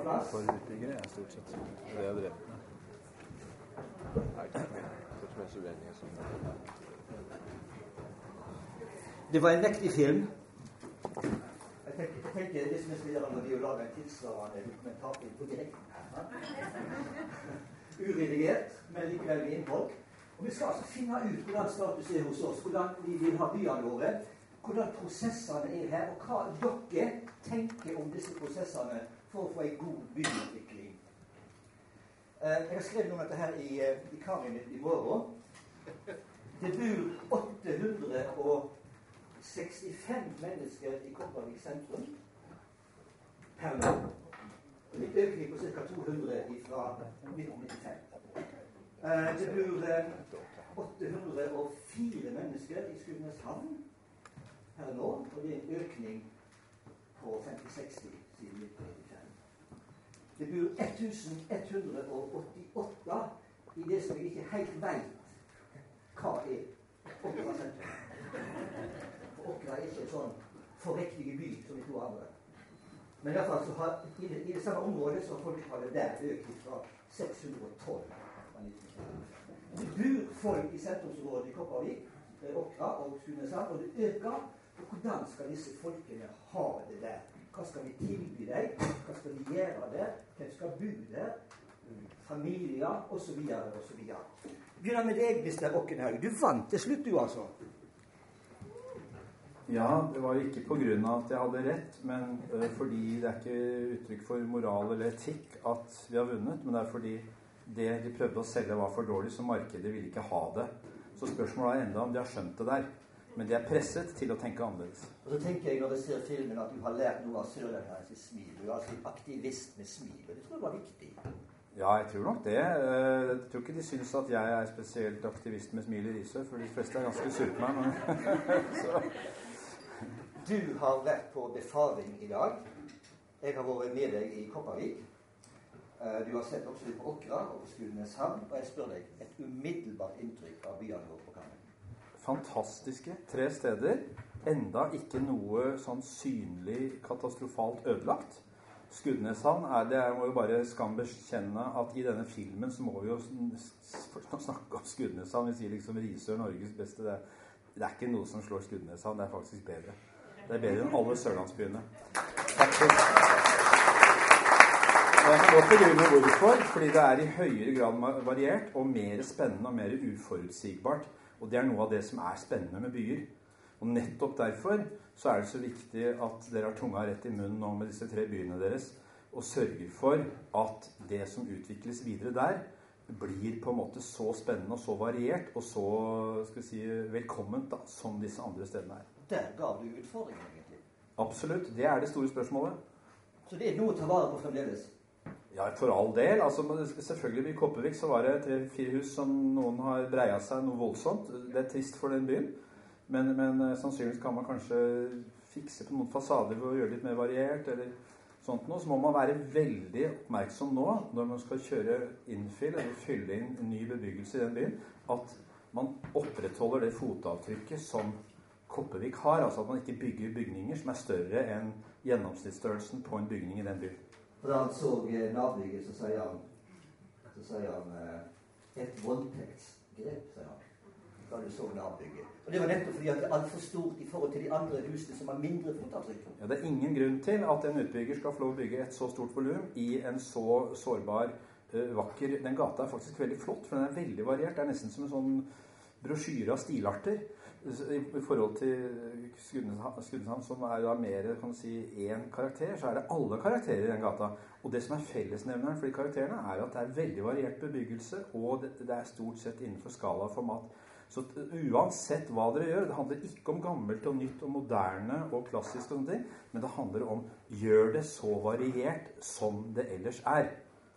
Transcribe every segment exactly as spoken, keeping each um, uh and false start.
plass. For utbyggere er stort sett det er drevet med. Det var en mektig film. Jeg tenker, jeg tenker det som jeg skal gjøre når de lager en tilsvarende dokumentarfilm på direkten her. Uredigert, men likevel med innhold. Og vi skal altså finne ut hvordan status er hos oss, hvordan vi vil ha byene våre, hvordan prosessene er her, og hva dere tenker om disse prosessene for å få en god byutvikling. Jeg har skrevet om dette her i, i karrieren mitt i morgen. Det bor åtte hundre sekstifem mennesker i Kopervik sentrum per år. Det er økning på ca. to hundre fra nitten nittifem. Det bor åtte hundre og fire mennesker i Skudeneshavn per nå, og det er en økning på femti til seksti siden nitten nittifem. Det bor tusen ett hundre åttiåtte i det som jeg ikke helt vet hva er Åkra sentrum. For Åkra er ikke en sånn forrektig by som de to andre. Men i hvert fall så har, i, det, i det samme området så har folketallet der økt fra seks hundre og tolv. Det bor folk i sentrumsområdet i Kopervik, Åkra og Skudeneshavn, og det øker. Og hvordan skal disse folkene ha det der? Hva skal vi tilby dem? Hva skal vi gjøre der? Hvem skal bo der? Familier, og så videre, og så videre. Begynner med deg, mister Okkenhaug. Du vant til slutt, du altså. Ja, det var ikke på grunn av at jeg hadde rett, men uh, fordi det er ikke uttrykk for moral eller etikk at vi har vunnet, men det er fordi det de prøvde å selge var for dårlig, så markedet ville ikke ha det. Så spørsmålet er enda om de har skjønt det der. Men de er presset til å tenke annerledes. Og så tenker jeg når jeg ser filmen at du har lært noe av sørlendingens smil. Du er altså aktivist med smil, og det tror jeg var viktig. Ja, jeg tror nok det. Jeg tror ikke de synes at jeg er spesielt aktivist med smil i Risør, for de fleste er ganske surt meg. Men du har vært på befaring i dag. Jeg har vært med deg i Kopervik. Du har sett også litt på Åkra og på Skudeneshavn, og jeg spør deg et umiddelbart inntrykk av byene våre på Karmøy. Fantastiske tre steder. Enda ikke noe sånn synlig katastrofalt ødelagt. Skudeneshavn er det, jeg må jo bare skam bekjenne at i denne filmen så må vi jo snakke om Skudeneshavn. Vi sier liksom Risør, Norges beste. Det er, det er ikke noe som slår Skudeneshavn, det er faktisk bedre. Det er bedre enn alle sørlandsbyene. Faktisk. Og jeg kan godt begrunne hvorfor, fordi det er i høyere grad variert og mer spennende og mer uforutsigbart. Og det er noe av det som er spennende med byer. Og nettopp derfor så er det så viktig at dere har tunga rett i munnen nå med disse tre byene deres, og sørger for at det som utvikles videre der, blir på en måte så spennende og så variert og så, skal vi si, velkomment da, som disse andre stedene er. Der gav du utfordringen egentlig. Absolutt, det er det store spørsmålet. Så det er noe å ta vare på fremdeles? Ja, for all del. Altså, selvfølgelig i Kopervik så var det tre-fire hus som noen har breiet seg noe voldsomt. Det er trist for den byen. Men, men sannsynligvis kan man kanskje fikse på noen fasader for å gjøre litt mer variert, eller sånt noe. Så må man være veldig oppmerksom nå, når man skal kjøre innfill, eller fylle inn ny bebyggelse i den byen, at man opprettholder det fotavtrykket som Kopervik har, altså at man ikke bygger bygninger som er større enn gjennomsnittsstørrelsen på en bygning i den byen. Og da han så nabygget, så sier han, så sier han et voldtektsgrep, sier han. Da du så nabygget. Og det var nettopp fordi at det er alt for stort i forhold til de andre husene som har mindre fotavtrykk. Ja, det er ingen grunn til at en utbygger skal få lov å bygge et så stort volum i en så sårbar, uh, vakker... Den gata er faktisk veldig flott, for den er veldig variert. Det er nesten som en sånn brosjyre av stilarter. I, i forhold til Skudeneshavn, som er da mer, kan du si, én karakter, så er det alle karakterer i den gata. Og det som er fellesnevneren for de karakterene er at det er veldig variert bebyggelse, og det, det er stort sett innenfor skala format. Så uansett hva dere gjør, det handler ikke om gammelt og nytt og moderne og klassisk og sånne ting, men det handler om gjør det så variert som det ellers er.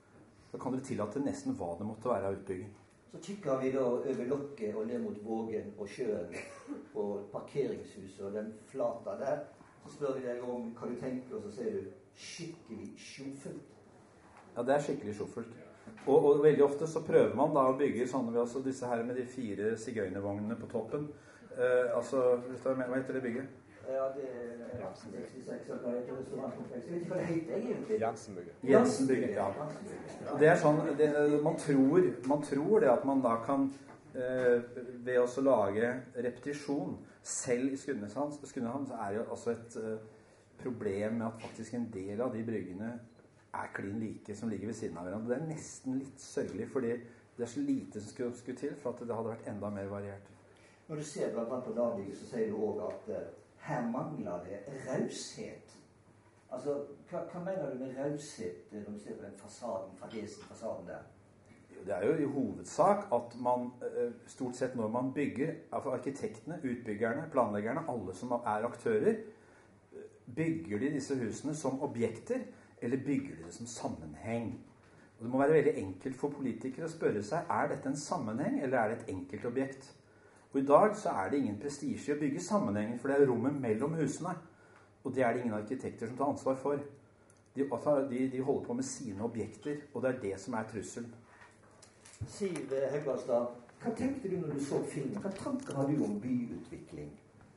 Da kan dere tillate nesten hva det måtte være av utbygging. Så kikker vi da over lokket og ned mot Vågen og sjøen og parkeringshuset og den flata der. Så spør vi deg om hva du tenker, og så sier du skikkelig sjofelt. Ja, det er skikkelig sjofelt. Og, og veldig ofte så prøver man da å bygge sånne, altså disse her med de fire sigøynervognene på toppen. Eh, altså, hva heter det bygget? Ja, det er sekstiseks år gammelt restaurantkompleks. Jeg vet ikke hva det heter egentlig. Jensenbygget. Jensenbygget, ja. Det er sånn, det, man, tror, man tror det at man da kan eh, ved å lage repetisjon selv i Skudeneshavn, Skudeneshavn så er det jo også et eh, problem med at faktisk en del av de bryggene er klin like som ligger ved siden av hverandre. Det er nesten litt sørgelig, fordi det er så lite som skulle, skulle til for at det hadde vært enda mer variert. Når du ser blant annet på navnbygget, så sier du også at uh, her mangler det raushet. Altså, hva, hva mener du med raushet når du ser på den fasaden, fasaden der? Det er jo i hovedsak at man stort sett når man bygger, altså arkitektene, utbyggerne, planleggerne, alle som er aktører, bygger de disse husene som objekter, eller bygger de det som sammenheng? Og det må være veldig enkelt for politikere å spørre seg, er dette en sammenheng, eller er det et enkelt objekt? Og i dag så er det ingen prestisje å bygge sammenhengen, for det er rommet mellom husene, og det er det ingen arkitekter som tar ansvar for. De, de, de holder på med sine objekter, og det er det som er trusselen. Siv Hegvaldstad, hva tenkte du når du så filmen? Hva tanker har du om byutvikling?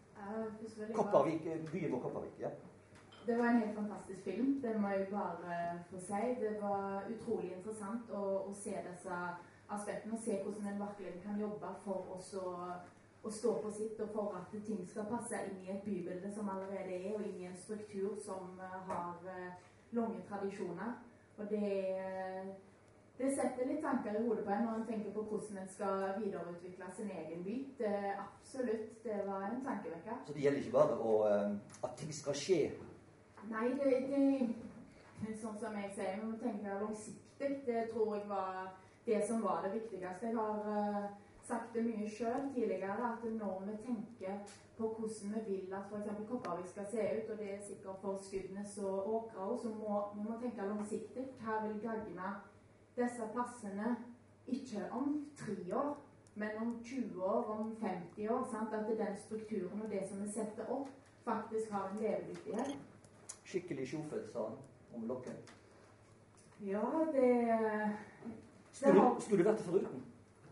Uh, Kopervik, byen vår Kopervik, ja. Det var en helt fantastisk film, det må jeg bare få si. Det var utrolig interessant å, å se disse aspektene, og se hvordan en virkelig kan jobbe for oss å, å stå på sitt, og for at ting skal passe inn i et bybilde som allerede er, og inn i en struktur som uh, har uh, lange tradisjoner. Og det Det setter litt tanker i hodet på en når en tenker på hvordan en skal videreutvikle sin egen by. Det, absolutt, det var en tankevekker. Så det gjelder ikke bare å, uh, at ting skal skje? Nei, det, det sånn som jeg sier, vi må tenke langsiktig. Det tror jeg var det som var det viktigste. Jeg har uh, sagt det mye selv tidligere, at når vi tenker på hvordan vi vil at for eksempel Kopervik skal se ut, og det er sikkert for Skudenes og Åkra, så må vi må tenke langsiktig. Hva vil gagne disse plassene ikke om tre år, men om tjue år, om femti år, sant? At den strukturen og det som vi setter opp, faktisk har en levedyktighet. Skikkelig sjofelt, sa han om Lokken. Ja, det... Skulle, det har, skulle du vært det foruten?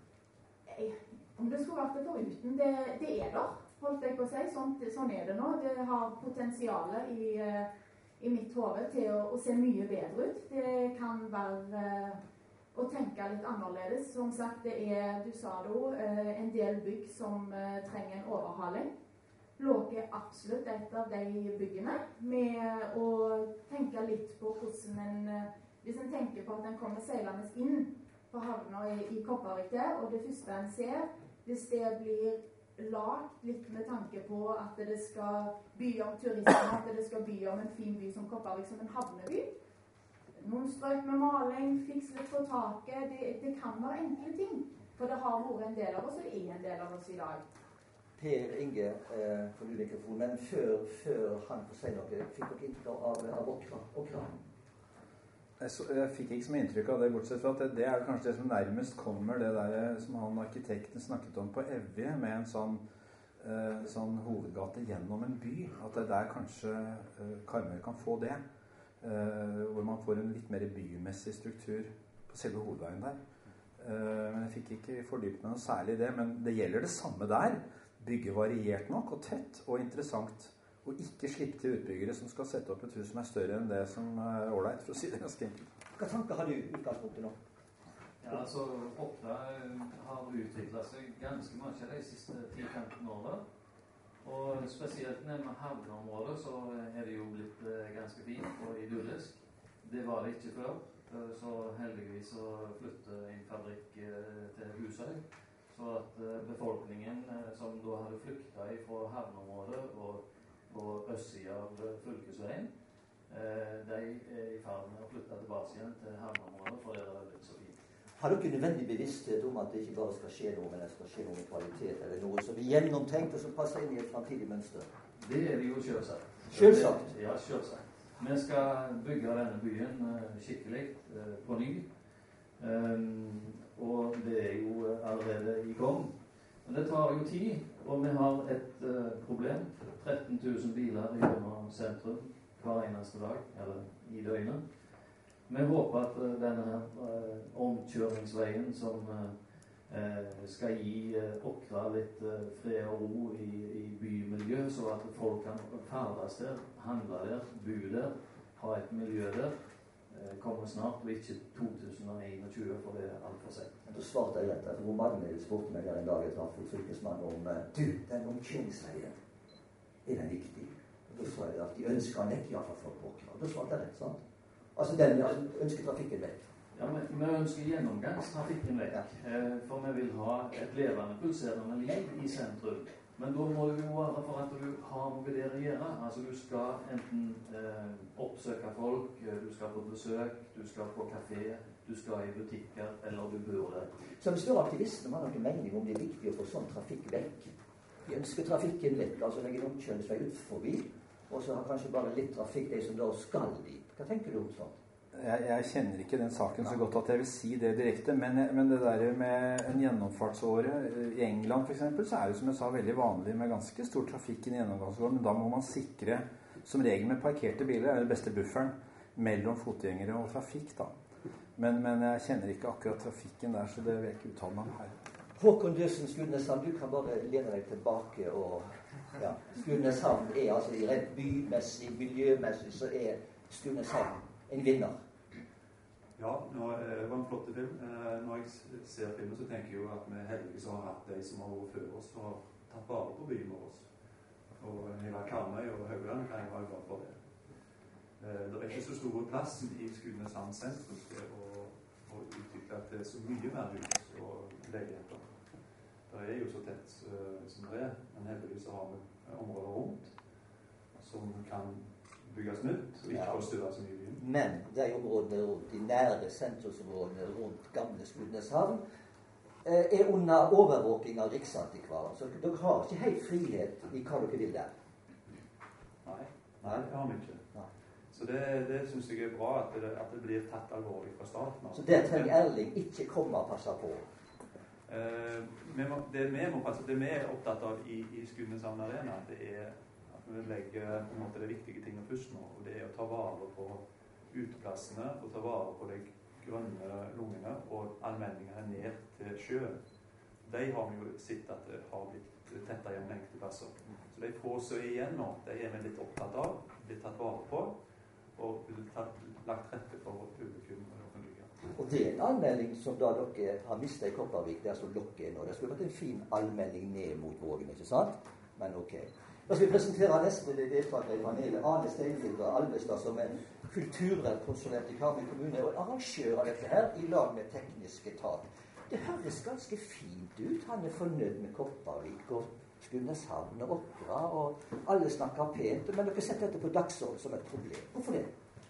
Jeg, om det skulle vært det foruten, det, det er der, holdt jeg på å si. Sånn, sånn er det nå. Det har potensialet i... i mitt hode til å, å se mye bedre ut. Det kan være uh, å tenke litt annerledes. Som sagt, det er, du sa det jo, uh, en del bygg som uh, trenger en overhaling. Låke er absolutt et av de byggene, med å tenke litt på hvordan en, uh, hvis en tenker på at en kommer seilende inn på havna i, i Kopervik der, og det første en ser, hvis det blir lagt litt med tanke på at det skal by om turisme, at det skal by om en fin by som Kopervik, som en havneby. Noen strøk med maling, fiks litt på taket, det, det kan være enkle ting. For det har vært en del av oss, og det er en del av oss i dag. Per Inge, eh, for du mikrofon, men før, før han får si noe, fikk dere inntrykk av, av Åkra? Åkra? Jeg, så, jeg fikk ikke så mye inntrykk av det, bortsett fra at det, det er kanskje det som nærmest kommer det der som han arkitekten snakket om på Evje, med en sånn, eh, sånn hovedgate gjennom en by. At det der kanskje eh, Karmøy kan få det. Eh, hvor man får en litt mer bymessig struktur på selve hovedveien der. Eh, men jeg fikk ikke fordypet meg noe særlig i det. Men det gjelder det samme der. Bygge variert nok og tett og interessant. Og ikke slippe til utbyggere som skal sette opp et hus som er større enn det som er ålreit, for å si det ganske enkelt. Hva tanker har du utgangspunktet nå? Ja, altså, Åkra har utviklet seg ganske mye de siste ti til femten årene. Og spesielt med havneområdet så er det jo blitt ganske fint og idyllisk. Det var det ikke før. Så heldigvis så flyttet en fabrikk til Husøy. Så at befolkningen som da hadde flyktet fra havneområdet og på østsiden av fylkesveien, de er i ferd med å flytte tilbake igjen til havneområdet, for det er blitt så fint. Har dere nødvendig bevissthet om at det ikke bare skal skje noe, men det skal skje noe med kvalitet, eller noe som er gjennomtenkt og som passer inn i et fremtidig mønster? Det er det jo selvsagt. Selvsagt? Ja, selvsagt. Vi skal bygge denne byen skikkelig på ny, og det er jo allerede i gang. Men det tar jo tid, og vi har et problem. tretten tusen biler i Rømer sentrum hver eneste dag, eller i døgnet. Vi håper at uh, denne uh, omkjøringsveien som uh, eh, skal gi eh, Åkra litt eh, fred og ro i, i bymiljøet, så at folk kan ferdes der, handle der, bo der, ha et miljø der. Eh, kommer snart, og ikke to tusen einogtjue, for det er alt for sent. Da svarte jeg rett. Hvor mange spurte meg der en dag jeg traff hos fylkesmannen om du, den omkjøringsveien, er den viktig? Og da sa jeg at de ønsker han vekk, iallfall for Åkra. Og da svarte jeg rett, sant? Altså, den altså, ønsker trafikken vekk. Ja, men vi ønsker gjennomgangstrafikken vekk, eh, for vi vil ha et levende, pulserende liv i sentrum. Men da må det jo være for at du har noe der å gjøre. Altså, du skal enten eh, oppsøke folk, du skal på besøk, du skal på kafé, du skal i butikker, eller du bor der. Så hvis da aktivistene har noen mening om det er viktig å få sånn trafikk vekk, de ønsker trafikken vekk, altså legger en omkjøringsvei ut forbi, og så har kanskje bare litt trafikk de som da skal dit. Hva tenker du om sånt? Jeg, jeg kjenner ikke den saken så godt at jeg vil si det direkte, men, men det der med en gjennomfartsåre i England for eksempel, så er det som jeg sa veldig vanlig med ganske stor trafikk i en gjennomgangsåre, men da må man sikre, som regel med parkerte biler, er det beste bufferen mellom fotgjengere og trafikk da. Men, men jeg kjenner ikke akkurat trafikken der, så det vil jeg ikke uttale meg om her. Håkon Dyrsen Skudeneshavn, du kan bare lene deg tilbake og ja, Skudeneshavn er altså i rent bymessig, miljømessig, så er Skudeneshavn en vinner. Ja, nå, det var en flott film. Når jeg ser filmen, så tenker jeg jo at vi heldigvis har hatt de som har vært før oss og har tatt vare på byen vår. Og hele Karmøy og Haugland kan jeg være glad for det. Det er ikke så stor plass i Skudeneshavn sentrum til å, å utvikle til så mye mer hus og leiligheter. Det er jo så tett uh, som det er, men heldigvis har vi områder rundt som kan bygges nytt og ikke ja. Forstyrre så mye byen. Men de områdene rundt, de nære sentrumsområdene rundt gamle Skudeneshavn, eh, er under overvåking av Riksantikvaren. Så dere har ikke helt frihet i hva dere vil der. Nei, Nei det har vi ikke. Nei. Så det, det synes jeg er bra at det, at det blir tatt alvorlig fra starten. Så der trenger Erling ikke komme og passe på? Eh, vi må, det, vi må passe, det vi er opptatt av i, i Skudeneshavn Arena, det er at vi legger på en måte de viktige tingene først nå, og det er å ta vare på uteplassene og ta vare på de grønne lungene og allmenningene ned til sjøen. De har vi jo sett at det har blitt tettere gjennom enkelte plasser. Så de få som er igjen nå, de er vi litt opptatt av, blir tatt vare på, og blir tatt, lagt rette for publikum og offentlige. Og det er en anmelding som da dere har mistet i Kopervik, der som dere er nå. Det skulle vært en fin anmelding ned mot Vågen, ikke sant? Men ok. Da skal vi presentere neste deltaker i panelet, Arne Steinfilder Alvestad, som er kulturkonsulent i Karmøy kommune og arrangør av dette her i lag med teknisk etat. Det høres ganske fint ut. Han er fornøyd med Kopervik og Skudeneshavn og Åkra, og alle snakker pent, men dere setter dette på dagsorden som et problem. Hvorfor det?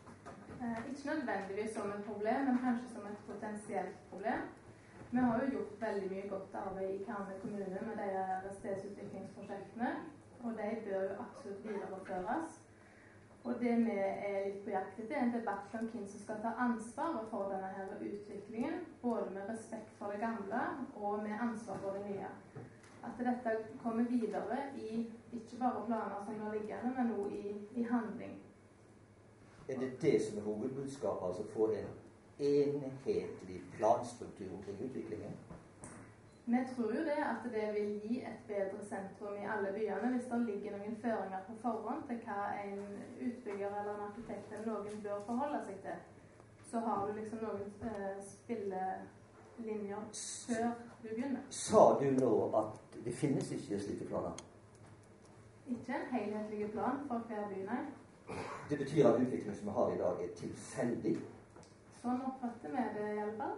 Eh, ikke nødvendigvis som et problem, men kanskje som et potensielt problem. Vi har jo gjort veldig mye godt arbeid i Karmøy kommune med de stedsutviklingsprosjektene, og de bør jo absolutt videreføres. Og det vi er litt på jakt etter, er en debatt om hvem som skal ta ansvaret for denne her utviklingen, både med respekt for det gamle og med ansvar for det nye. At dette kommer videre i ikke bare planer som er liggende, men også i, i handling. Er det det som er hovedbudskapet, altså få en enhetlig planstruktur omkring utviklingen? Vi tror jo det at det vil gi et bedre sentrum i alle byene hvis det ligger noen føringer på forhånd til hva en utbygger eller en arkitekt eller noen bør forholde seg til. Så har du liksom noen uh, spillelinjer før du begynner. Sa du nå at det finnes ikke slike planer? Ikke en helhetlig plan for hver by, nei. Det betyr at utviklingen som vi har i dag er tilfeldig? Sånn oppfatter vi det i alle fall.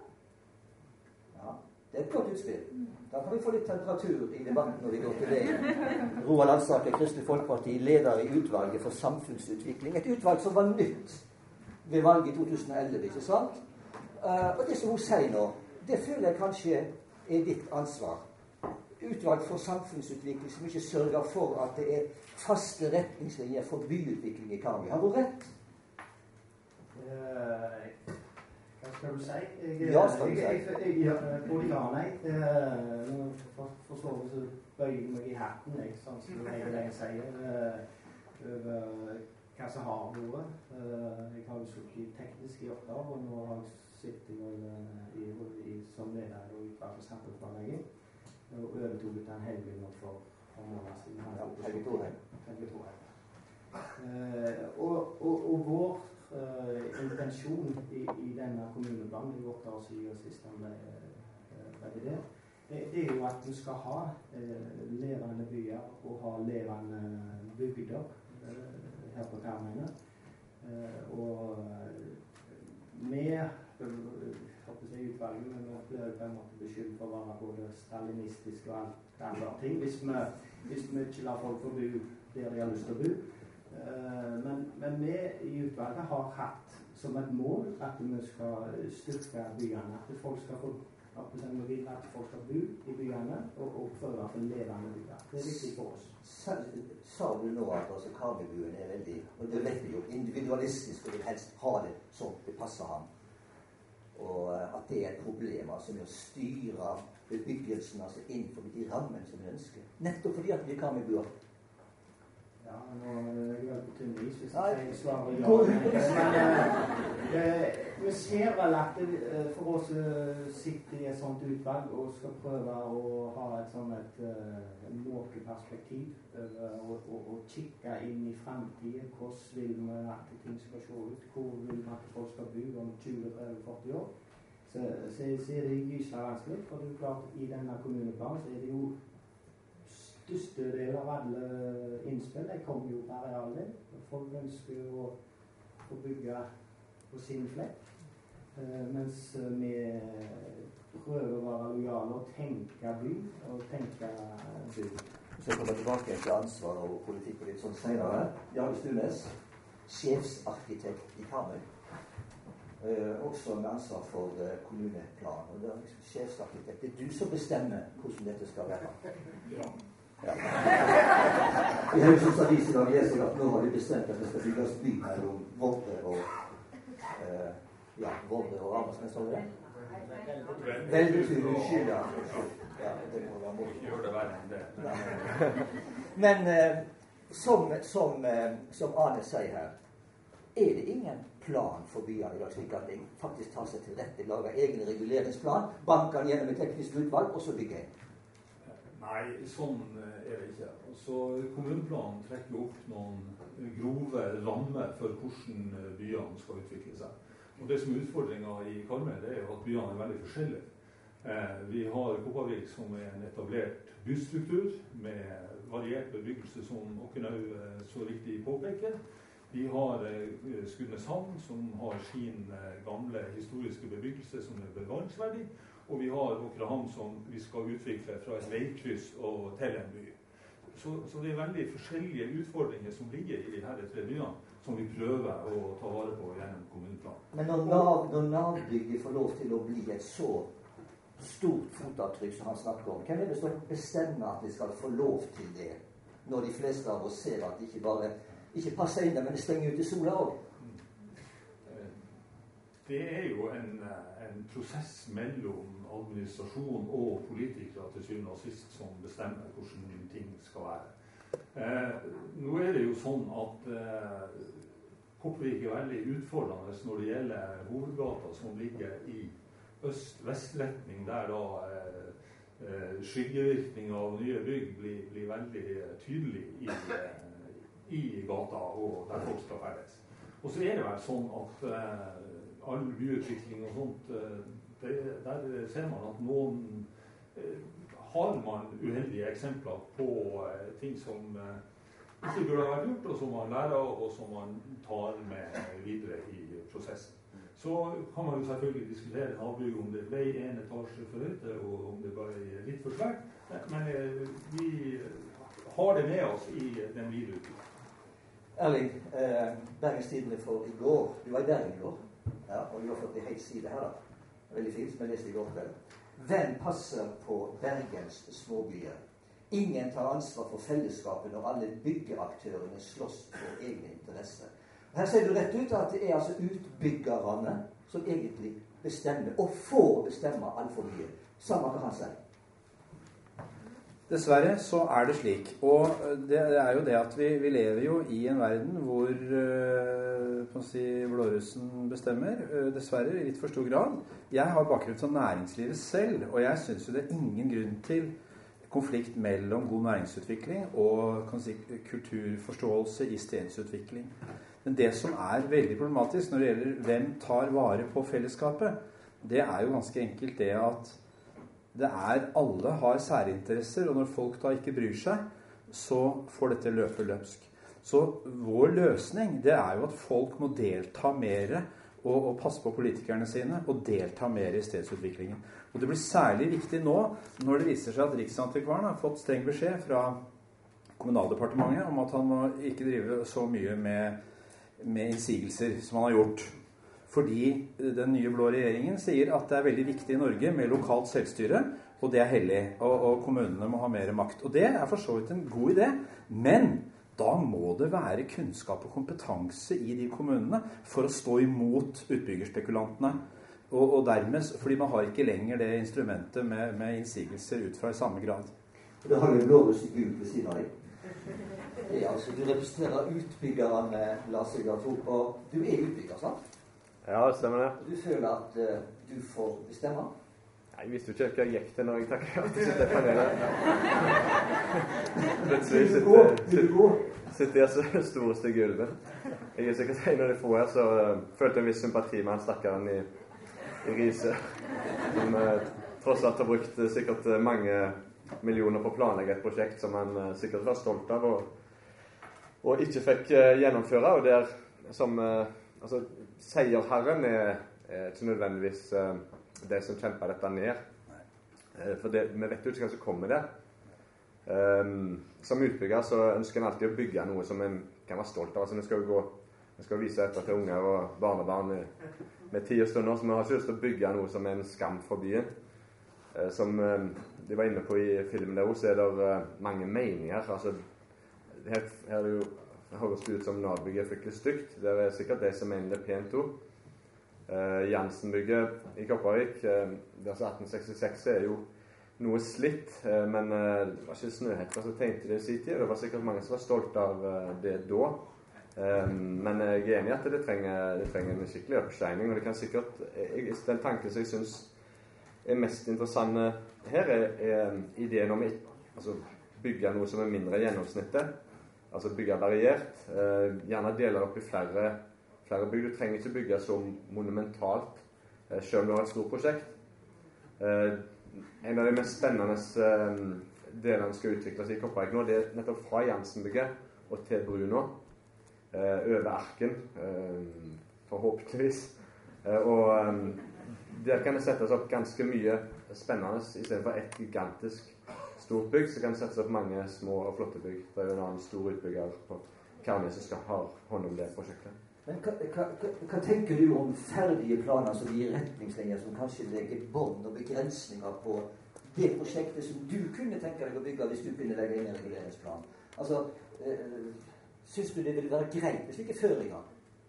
Ja. Det er et godt utspill. Da kan vi få litt temperatur i debatten når vi går til det. Roald Alsaker, Kristelig Folkeparti, leder i utvalget for samfunnsutvikling. Et utvalg som var nytt ved valget i to tusen og elleve, ikke sant? Uh, og det som hun sier nå, det føler jeg kanskje er ditt ansvar. Utvalg for samfunnsutvikling som ikke sørger for at det er faste retningslinjer for byutvikling i Karmøy. Har hun rett? Uh, Hva skal du si? Jeg, ja, skal du si. Jeg, jeg, jeg, jeg tror ja, nei. Nå forstår du så bøyer meg i hatten, jeg, sånn som jeg lenge sier, over hva som har vært. Jeg har jo suttet teknisk i åtte år, og nå har jeg sittet i, i som leder i utvalget for samfunnsplanlegging. Og overtok ut en helg nå for for måneder siden. Ja, Helge Thorheim. Helge Thorheim. Eh, og, og, og vår eh, intensjon i, i denne kommuneplanen i vårt år siden sist den ble eh, revidert, det, det er jo at vi skal ha eh, levende byer og ha levende bygder eh, her på Karmøyene. Eh, og med i utvalget, men vi blir på en måte beskyldt for å være både stalinistisk og alt andre ting, hvis vi, hvis vi ikke lar folk få bo der de har lyst til å bo. Uh, men, men vi i utvalget har hatt som et mål at vi skal styrke byene, at folk skal få at vi vil at folk skal bo i byene og, og prøve for levende byer. Det er viktig for oss. Sa, sa du nå at altså, Karmøybuen er veldig, og det vet vi jo, individualistisk og vil helst ha det sånn det passer ham? Og at det er et problem altså med å styre bebyggelsen altså innenfor de rammene som vi ønsker. Nettopp fordi at vi kan med bor. Ja, nå er jeg vel på tynn is hvis jeg svarer ja. Men eh, vi ser vel at det, for oss uh, sitter i et sånt utvalg og skal prøve å ha et sånt et uh, måkeperspektiv uh, og, og, og kikke inn i fremtiden. Hvordan vil vi at ting skal se ut? Hvor vil vi at folk skal bo om tjue, tretti, førti år? Så, så, så er det gyselig vanskelig, for det er klart i denne kommuneplanen så er det jo største del av alle innspill. De kommer jo på arealet. Folk ønsker å få bygge på sin flekk. Uh, mens uh, vi prøver å være lojale og tenke by og tenke uh, by. Så kommer jeg tilbake til ansvar og politikk og litt sånn senere. Jarle Stunes, sjefsarkitekt i Karmøy. Uh, også med ansvar for uh, kommuneplan. Og det er liksom sjefsarkitekt. Det er du som bestemmer hvordan dette skal være. Ja. Ja. I Haugesunds Avis i dag leser jeg at nå har vi bestemt at det skal bygges by mellom Vårde og uh, ja, Vårde og Arendalsnes. Veldig unnskyld, ja. Ja, det må være måte. Gjør det verre enn det. Men uh, som, som, uh, som Arne sier her, er det ingen plan for byene i dag, slik at de faktisk tar seg til rette, lager egen reguleringsplan, banker gjennom et teknisk utvalg, og så bygger en? Nei, sånn er det ikke. Altså, kommuneplanen trekker opp noen grove rammer for hvordan byene skal utvikle seg. Og det som er utfordringen i Karmøy, det er jo at byene er veldig forskjellige. Eh, vi har Kopervik som er en etablert bystruktur med variert bebyggelse, som Åknau så riktig påpeker. Vi har eh, Skudeneshavn som har sin eh, gamle historiske bebyggelse som er bevaringsverdig. Og vi har Åkrehamn som vi skal utvikle fra et veikryss og til en by. Så, så det er veldig forskjellige utfordringer som ligger i de her tre byene, som vi prøver å ta vare på gjennom kommuneplanen. Men når, nav, når navbygget får lov til å bli et så stort fotavtrykk som han snakker om, hvem er det som bestemmer at vi skal få lov til det, når de fleste av oss ser at det ikke bare ikke passer inn der, men det stenger ut i sola også? Det er jo en, en prosess mellom administrasjon og politikere til syvende og sist som bestemmer hvordan ting skal være. Eh, nå er det jo sånn at eh, Kopervik er veldig utfordrende når det gjelder hovedgata som ligger i øst-vest-retning, der da eh, skyggevirkning av nye bygg blir, blir veldig tydelig i, i gata og der folk skal ferdes. Og så er det vel sånn at eh, all byutvikling og sånt, det, der ser man at noen eh, har man uheldige eksempler på eh, ting som eh, ikke burde ha vært gjort, og som man lærer, og som man tar med videre i prosessen. Så kan man jo selvfølgelig diskutere navbygg om det ble en etasje for høyt, og om det ble litt for svært, men eh, vi har det med oss i den videre utviklingen. Erling, eh, Bergens Tidende for i går, du var i Bergen i går. Ja, og du har fått en hel side her da. Veldig fint, som jeg leste i går kveld. Hvem passer på Bergens småbyer? Ingen tar ansvar for fellesskapet når alle byggeaktørene slåss for egne interesser. Og her ser du rett ut at det er altså utbyggerne som egentlig bestemmer, og får bestemme alt for mye. Samme hva han sier. Dessverre så er det slik. Og det, det er jo det at vi, vi lever jo i en verden hvor uh, på å si, blårussen bestemmer. Uh, dessverre i litt for stor grad. Jeg har bakgrunn som næringslivet selv, og jeg synes jo det er ingen grunn til konflikt mellom god næringsutvikling og kan si, kulturforståelse i stedsutvikling. Men det som er veldig problematisk når det gjelder hvem tar vare på fellesskapet, det er jo ganske enkelt det at det er alle har særinteresser, og når folk da ikke bryr seg, så får dette løpe løpsk. Så vår løsning, det er jo at folk må delta mer og, og passe på politikerne sine, og delta mer i stedsutviklingen. Og det blir særlig viktig nå, når det viser seg at Riksantikvaren har fått streng beskjed fra Kommunaldepartementet om at han må ikke drive så mye med, med innsigelser som han har gjort. Fordi den nye blå regjeringen sier at det er veldig viktig i Norge med lokalt selvstyre, og det er hellig, og, og kommunene må ha mer makt. Og det er for så vidt en god idé, men da må det være kunnskap og kompetanse i de kommunene for å stå imot utbyggerspekulantene. Og, og dermed, fordi man har ikke lenger det instrumentet med, med innsigelser ut fra i samme grad. Det har jo blåruss i gul ved siden av deg. Det er altså, du representerer utbyggerne, Lars Sigardtrup, og du er utbygger, sant? Ja, det stemmer det. Du føler at uh, du får bestemme? Nei, jeg visste jo ikke hva jeg gikk til når jeg takket ja til å sitte i panelet. Plutselig sitter, sitter jeg så store stygge ulven. Jeg er sikkert en av de få her, så uh, følte jeg en viss sympati med han stakkaren i, i Riise, som uh, tross alt har brukt uh, sikkert uh, mange millioner på å planlegge et prosjekt som han uh, sikkert var stolt av og, og ikke fikk uh, gjennomføre, og der som uh, altså, seierherren er, er ikke nødvendigvis uh, det som kjemper dette ned. Uh, for det, vi vet jo ikke hva som kommer der. Um, som utbygger så ønsker en alltid å bygge noe som en kan være stolt av. Altså, vi skal jo gå, vi skal vise etter til unger og barnebarn med tid og stunder, så vi har ikke lyst til å bygge noe som er en skam for byen. Uh, som uh, de var inne på i filmen der også, er det uh, mange meninger. Altså, her, her er det jo det høres ut som Nabygget er fryktelig stygt. Det er sikkert det som mener det er pent ord. Uh, Jansenbygget i Kopervik, uh, det er atten sekstiseks, er jo noe slitt, uh, men uh, det var ikke Snøhetta som tenkte det i sin tid. Det var sikkert mange som var stolt av uh, det da. Uh, men jeg er enig i at det trenger, det trenger en skikkelig oppskjeining, og det kan sikkert, jeg, den tanken som jeg synes er mest interessant her, er, er ideen om å altså, bygge noe som er mindre gjennomsnittet. Altså bygge variert, eh, gjerne deler opp i flere, flere bygg. Du trenger ikke bygge så monumentalt, eh, selv om du har et stort prosjekt. Eh, en av de mest spennende eh, delene skal utvikles i Kopervik nå, det er nettopp fra Jansenbygget og til Bruno, eh, over Arken, eh, forhåpentligvis. Eh, og eh, der kan det settes opp ganske mye spennende, i stedet for et gigantisk stort bygg, så kan det settes opp mange små og flotte bygg. Det er jo en annen stor utbygger på Karmøy som skal ha hånd om det prosjektet. Men hva, hva, hva tenker du om ferdige planer som gir retningslinjer, som kanskje legger bånd og begrensninger på det prosjektet som du kunne tenke deg å bygge hvis du kunne legge inn en reguleringsplan? Altså, øh, synes du det ville være greit med slike føringer?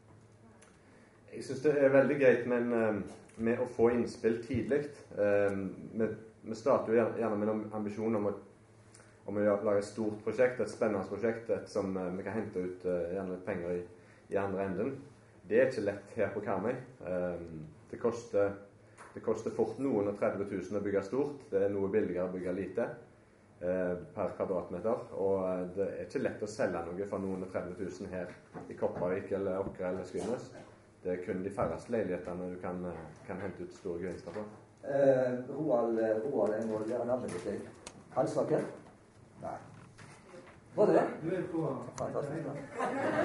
Jeg synes det er veldig greit, men med å få innspill tidlig. Med Vi starter jo gjerne med en ambisjon om å, om å lage et stort prosjekt, et spennende prosjekt, et som uh, vi kan hente ut uh, gjerne litt penger i, i andre enden. Det er ikke lett her på Karmøy. Um, det, koster, det koster fort noen og tretti tusen å bygge stort. Det er noe billigere å bygge lite uh, per kvadratmeter. Og uh, det er ikke lett å selge noe for noen og tretti tusen her i Kopervik eller Åkra eller Skynnes. Det er kun de færreste leilighetene du kan, uh, kan hente ut store gevinster på. Uh, Roald, Roald Engvold, det er navnet ditt. Halsaker? Nei. Var det det? Du er på fantastisk.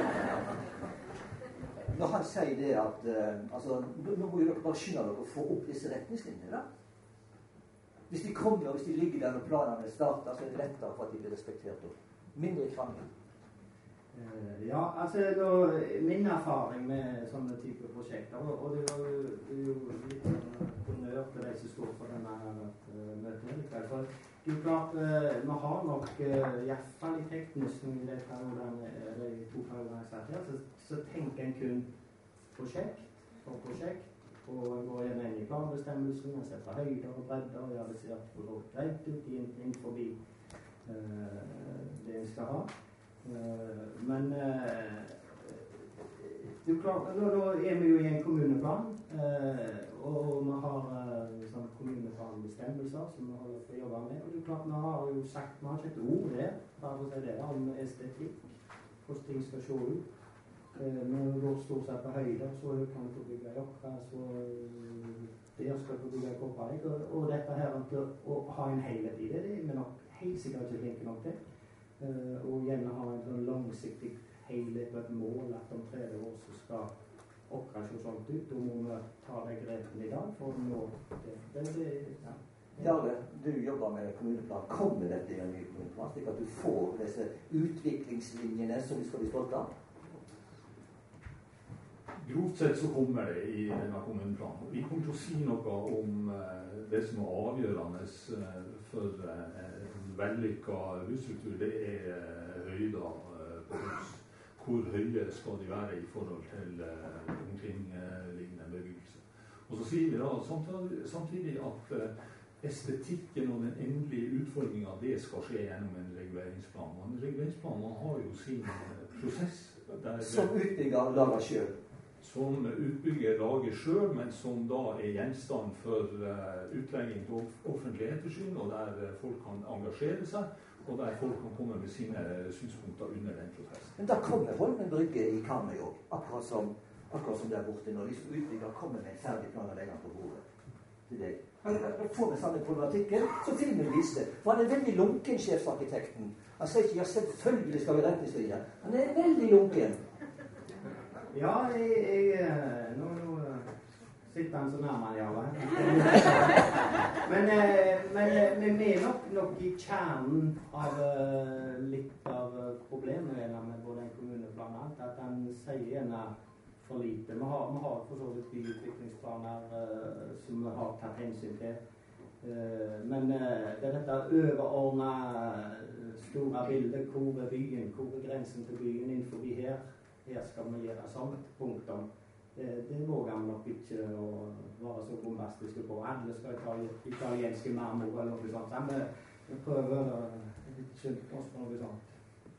Når han sier det at uh, altså, nå må jo dere bare skynde dere å få opp disse retningslinjene, da. Hvis de kommer, og hvis de ligger der når planene starter, så er det lettere for at de blir respektert. Mindre krangel. Ja, altså da, min erfaring med sånne typer prosjekter, og det var jo, jo litt honnør til de som står for denne uh, møtet. For det er jo klart, uh, vi har nok, uh, i hvert fall i teknisk, som i de to periodene jeg satt her, så, så tenker en kun prosjekt for prosjekt, og går gjerne inn i planbestemmelsen, og setter høyder og bredder, og ja, det ser greit ut inn, inn forbi det en skal ha. Men du klar, da, da er vi jo i en kommuneplan, og vi har sånn kommuneplanbestemmelser som vi holder på å jobbe med. Og det er klart, vi har jo sagt, vi har ikke et ord der, bare å si det, om estetikk, hvordan ting skal se ut. Vi går stort sett på høyder, så kan vi få bygge jokka, så der skal vi få bygge kopperegg. Og, og dette her til å ha en helhet i det, det er vi nok helt sikkert ikke flinke nok til. Uh, og gjerne ha en sånn langsiktig helhet og et mål at om tretti år så skal okra se sånt ut. Da må vi ta de grepene i dag for å nå det. det, det ja. Jarle, du jobber med kommuneplan. Kommer dette i en ny kommuneplan, slik at du får disse utviklingslinjene som vi skal bli stolt av? Grovt sett så kommer det i denne kommuneplanen. Vi kommer til å si noe om uh, det som er avgjørende uh, for uh, en vellykket husstruktur. Det er uh, høyder uh, på hus. Hvor høye skal de være i forhold til uh, omkringliggende bebyggelse. Og så sier vi da samtidig, samtidig at uh, estetikken og den endelige utformingen av det skal skje gjennom en reguleringsplan. Og en reguleringsplan man har jo sin uh, prosess. Der, som utbygger lager selv. Som utbygger lager selv, men som da er gjenstand for uh, utlegging til offentlig ettersyn, og der uh, folk kan engasjere seg, og der folk kan komme med sine synspunkter under den prosessen. Men da kommer Holmen brygge i Karmøy òg, akkurat som, akkurat som der borte, når liksom utbygger kommer med en ferdig plan og legger den på bordet til deg. Da får vi samme problematikken som filmen viste. For han er veldig lunken, sjefsarkitekten. Han sier ikke ja, selvfølgelig skal vi retningslinjer. Han er veldig lunken. Ja, jeg, jeg nå, nå sitter han så nærmere, ja. Men, men, men vi er nok, nok i kjernen av litt av problemet med både en kommuneplan og alt, at han sier gjerne for lite. Vi har, vi har for så vidt byutviklingsplaner uh, som vi har tatt hensyn til. Uh, men uh, det er dette overordnede store bildet. Hvor er byen? Hvor er grensen til byen innenfor her? Her skal vi gjøre sånt, punktum. Det, det våger vi nok ikke å være så bombastiske på. Alle skal ta italienske marmor eller noe sånt. Så vi prøver å skylde oss på noe sånt.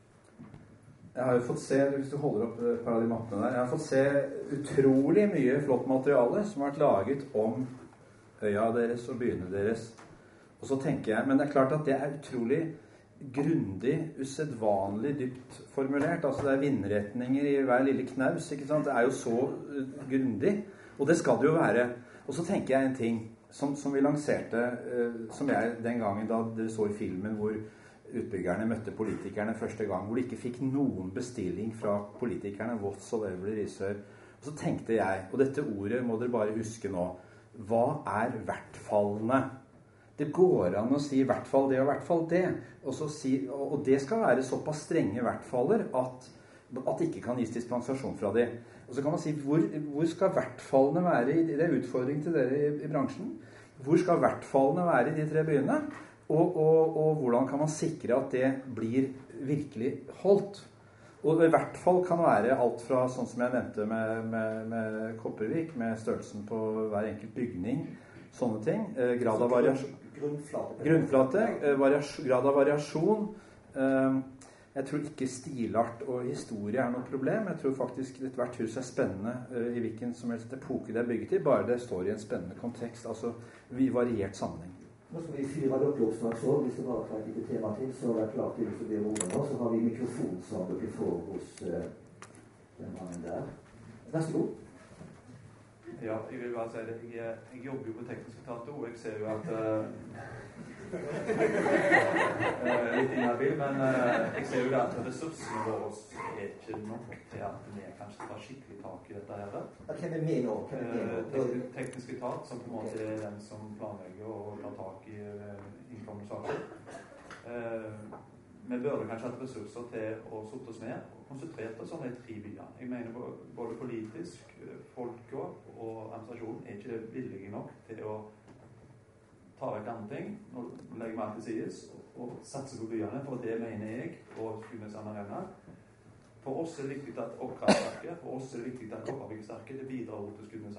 Jeg har jo fått se, hvis du holder opp et par av de mappene der, jeg har fått se utrolig mye flott materiale som har vært laget om øya deres og byene deres. Og så tenker jeg, men det er klart at det er utrolig grundig, usedvanlig dypt formulert. Altså det er vindretninger i hver lille knaus, ikke sant? Det er jo så uh, grundig, og det skal det jo være. Og så tenker jeg en ting som, som vi lanserte, uh, som jeg den gangen da dere så i filmen hvor utbyggerne møtte politikerne første gang, hvor de ikke fikk noen bestilling fra politikerne, whatsoever i Risør. Og så tenkte jeg, og dette ordet må dere bare huske nå, hva er hvertfallene? Det går an å si i hvert fall det og i hvert fall det. Og, så si, og det skal være såpass strenge hvertfaller at, at det ikke kan gis dispensasjon fra det. Og så kan man si, hvor, hvor skal hvertfallene være? I, det er utfordring til dere i, i bransjen. Hvor skal hvertfallene være i de tre byene? Og, og, og hvordan kan man sikre at det blir virkelig holdt? Og i hvert fall kan være alt fra, sånn som jeg nevnte med, med, med Kopervik, med størrelsen på hver enkelt bygning, sånne ting. Eh, grad av variasjon. Grunnflate. Grunnflate. Eh, variasjon, grad av variasjon. Eh, jeg tror ikke stilart og historie er noe problem. Jeg tror faktisk at hvert hus er spennende eh, i hvilken som helst epoke det er bygget i, bare det står i en spennende kontekst. Altså i variert sammenheng. Nå skal vi fyre dere opp straks også. Hvis det bare er et lite tema til, så er det klart til å bli rolig nå. Så har vi mikrofon som dere får hos uh, den mannen der. Vær så god. Ja, jeg vil bare si det. Jeg, jeg jobber jo på teknisk etater, og jeg ser jo at uh, uh, litt inhabil, men uh, jeg ser jo at ressursene våre er ikke nok til at vi kanskje tar skikkelig tak i dette her. Hvem er med nå? Hvem er med nå? Teknisk, teknisk etat, som på en måte er den som planlegger og tar tak i uh, innkommende saker. Uh, vi burde kanskje hatt ressurser til å sitte oss ned og konsentrere oss om de tre byene. Jeg mener både politisk, folka og administrasjonen er ikke villige nok til å ta vekk andre ting, nå legger vi alt til sides, og, og satse på byene, for det mener jeg og Skudeneshavn Arena. For oss er det viktig at Åkra er sterke, for oss er det viktig at Kopervik er sterke, det bidrar til Skudeneshavn.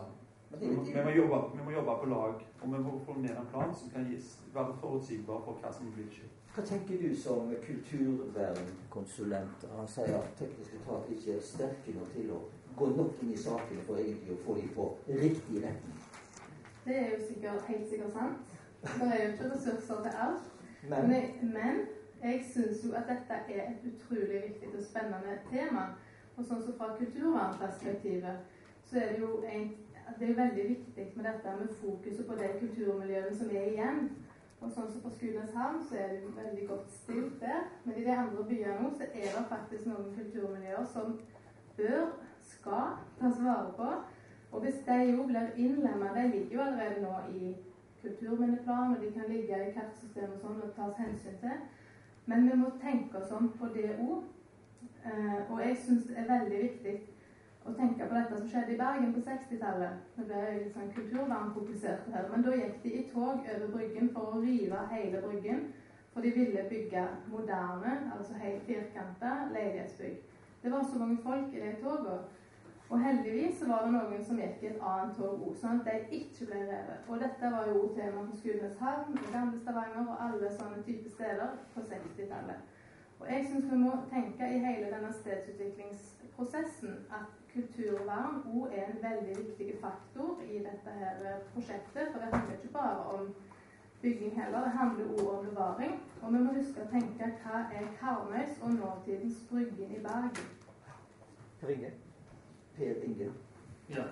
Vi må, vi, må jobbe, vi må jobbe på lag, og vi må formere en plan som kan gis, være forutsigbar for hva som blir skjedd. Hva tenker du som kulturvernkonsulent? Han sier at teknisk etat ikke er sterke nok til å gå nok inn i sakene for egentlig å få dem på riktig retning. Det er jo sikkert, helt sikkert sant. Det er jo ikke ressurser til alt. Men, men, jeg, men jeg synes jo at dette er et utrolig viktig og spennende tema. Og sånn som fra kulturvernperspektivet, så er det jo en, det er veldig viktig med dette med fokuset på de kulturmiljøene som er igjen. Og sånn som på Skudeneshavn så er det jo veldig godt stilt der. Men i de andre byene nå så er det faktisk noen kulturmiljøer som bør, skal tas vare på. Og hvis de jo blir innlemmet, de ligger jo allerede nå i kulturminneplan, og de kan ligge i kartsystemet og sånn og tas hensyn til. Men vi må tenke oss om på det også. Uh, og jeg synes det er veldig viktig å tenke på dette som skjedde i Bergen på sekstitallet. Det ble litt sånn kulturvernfokusert her, men da gikk de i tog over bryggen for å rive hele bryggen, for de ville bygge moderne, altså helt firkantet leilighetsbygg. Det var så mange folk i de togene, og heldigvis var det noen som gikk i et annet tog også, sånn at de ikke ble revet. Og dette var jo tema på Skudeneshavn, Gamle Stavanger og alle sånne type steder på sekstitallet. Og jeg synes vi må tenke i hele denne stedsutviklingsprosessen at kulturvern også er en veldig viktig faktor i dette her prosjektet, for det handler ikke bare om bygging heller, det handler også om bevaring. Og vi må huske å tenke hva er Karmøys og nåtidens bryggen i Bergen. Per Inge. Per Inge. Ja.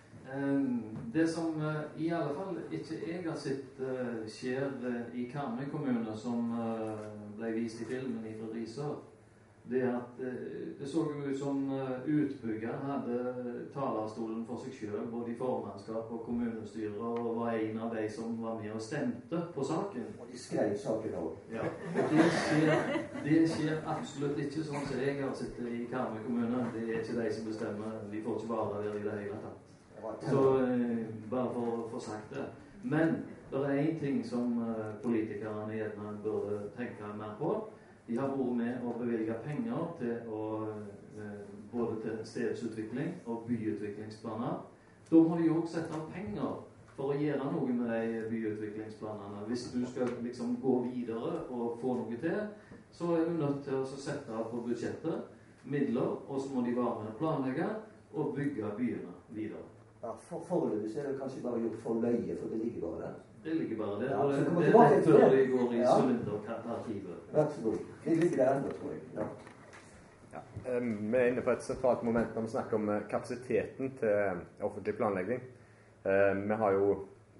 Det som i alle fall ikke jeg har sett skjer i Karmøy kommune, som ble vist i filmen i Risør, det er at det så ut som utbygger hadde talerstolen for seg selv, både i formannskap og kommunestyret, og var en av de som var med og stemte på saken. Og de skrev saken også. Ja. Det skjer, det skjer absolutt ikke sånn som jeg har sett i Karmøy kommune. Det er ikke de som bestemmer. De får ikke være der i det hele tatt. Så eh, bare for å få sagt det. Men det er en ting som eh, politikerne gjerne burde tenke mer på. De har vært med å bevilge penger til å, eh, både til stedsutvikling og byutviklingsplaner. Da må de jo også sette av penger for å gjøre noe med de byutviklingsplanene. Hvis du skal liksom gå videre og få noe til, så er du nødt til å sette av på budsjettet midler, og så må de være med å planlegge og bygge byene videre. Ja, for foreløpig så er det kanskje bare gjort for løye, for det ligger bare der. Det ligger bare der, ja, og det, det, det er rett før de går i ja. sylinderarkivet. Vær så god. Det ligger der enda, tror jeg. Ja. Ja, um, vi er inne på et sentralt moment når vi snakker om kapasiteten til offentlig planlegging. Uh, vi har jo,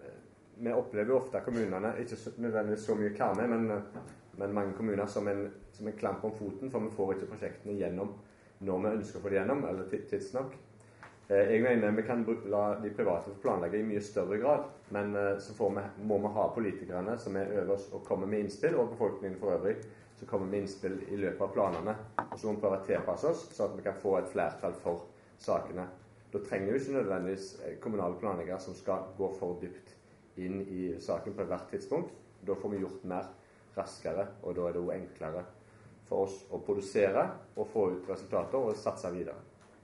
vi opplever jo ofte kommunene, ikke nødvendigvis så mye Karmøy, men, men mange kommuner som en, som en klamp om foten, for vi får ikke prosjektene gjennom når vi ønsker å få det gjennom, eller tidsnok. Jeg mener vi kan la de private planlegge i mye større grad, men så får vi, må vi ha politikerne som er øverst og kommer med innspill, og befolkningen for øvrig som kommer med innspill i løpet av planene. Og så må vi prøve å tilpasse oss, så at vi kan få et flertall for sakene. Da trenger vi ikke nødvendigvis kommunale planleggere som skal gå for dypt inn i saken på hvert tidspunkt. Da får vi gjort mer raskere, og da er det jo enklere for oss å produsere og få ut resultater og satse videre.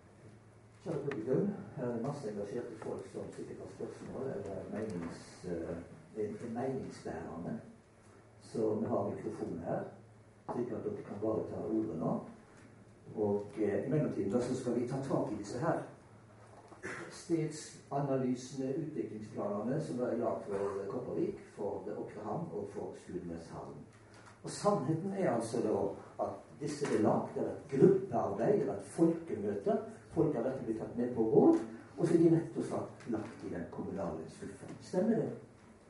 Kjære publikum, her er det masse engasjerte folk som sikkert har spørsmål eller menings, uh, meningsbærende. Så vi har mikrofon her, slik at dere kan bare ta ordet nå. Og uh, i mellomtiden så skal vi ta tak i disse her stedsanalysene, utviklingsplanene som er lagt for Kopervik, for Åkrehamn og for Skudeneshavn. Og sannheten er altså da at disse er lagt, det er et gruppearbeid, det er et folkemøte. Folk har vært blitt tatt med på råd, og så er de rett og slett lagt i den kommunale skuffen. Stemmer det?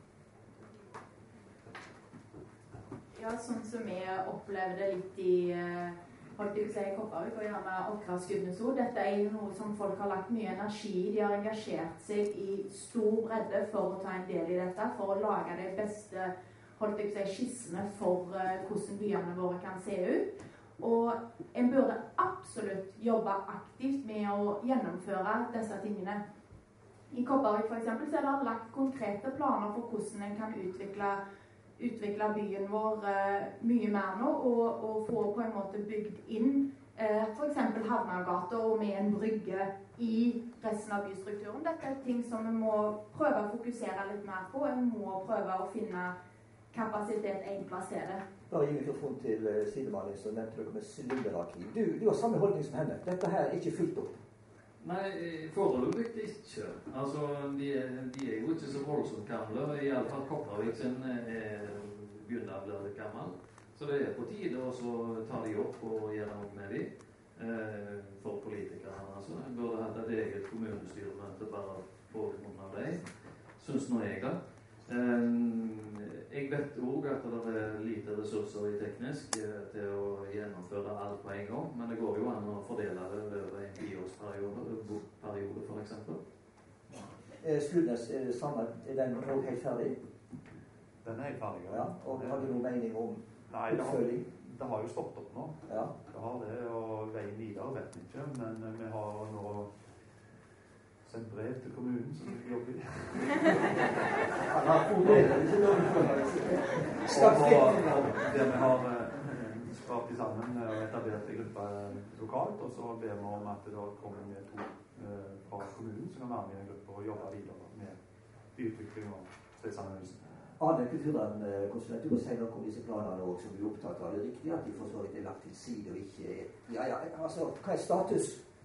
Ja, sånn som vi opplevde litt i holdt jeg å si, Kopervik og gjerne Åkra Skudeneshavn. Dette er jo noe som folk har lagt mye energi i. De har engasjert seg i stor bredde for å ta en del i dette, for å lage de beste holdt jeg å si, skissene for uh, hvordan byene våre kan se ut. Og en burde absolutt jobbe aktivt med å gjennomføre disse tingene. I Kopervik for eksempel så er det lagt konkrete planer for hvordan en kan utvikle, utvikle byen vår uh, mye mer nå, og, og få på en måte bygd inn eh, for eksempel Havnagata og med en brygge i resten av bystrukturen. Dette er ting som vi må prøve å fokusere litt mer på. Vi må prøve å finne kapasitet en plass til det. Bare gi mikrofon til uh, sidemannen, så nevnte dere med sylinderarkiv. Du, du har samme holdning som henne. Dette her er ikke fylt opp. Nei, foreløpig ikke. Altså, de, de er jo ikke så voldsomt gamle. I alle fall Kopervik sin er begynner å bli litt gammel. Så det er på tide å ta de opp og gjøre noe med de. Eh, for politikerne, altså. Jeg burde hatt et eget kommunestyremøte bare på grunn av det. Syns nå jeg da. Eh, jeg vet også at det er lite ressurser i teknisk eh, til å gjennomføre alt på en gang, men det går jo an å fordele det over en tiårsperiode, periode for eksempel. Eh, Sludnes, er, samme, er den også helt ferdig? Den er helt ferdig, ja. Ja, og har du noen mening om Nei, oppfølging? Det har jo stått opp nå. Ja. Det har det, og veien videre vet vi ikke, men vi har nå sendt brev til kommunen som vi jobber i. Han har problemer, ikke noe der vi har skrapt sammen og etablert en gruppe lokalt, og så ber vi om at det da kommer med to fra kommunen som kan være med i en gruppe og jobbe videre med byutvikling og stedsanalysen. Arne, kulturkonsulent, du må si noe om disse planene også, som du er opptatt av. Det er riktig at de for så vidt er lagt til side og ikke er... Ja, ja, altså, hva er status?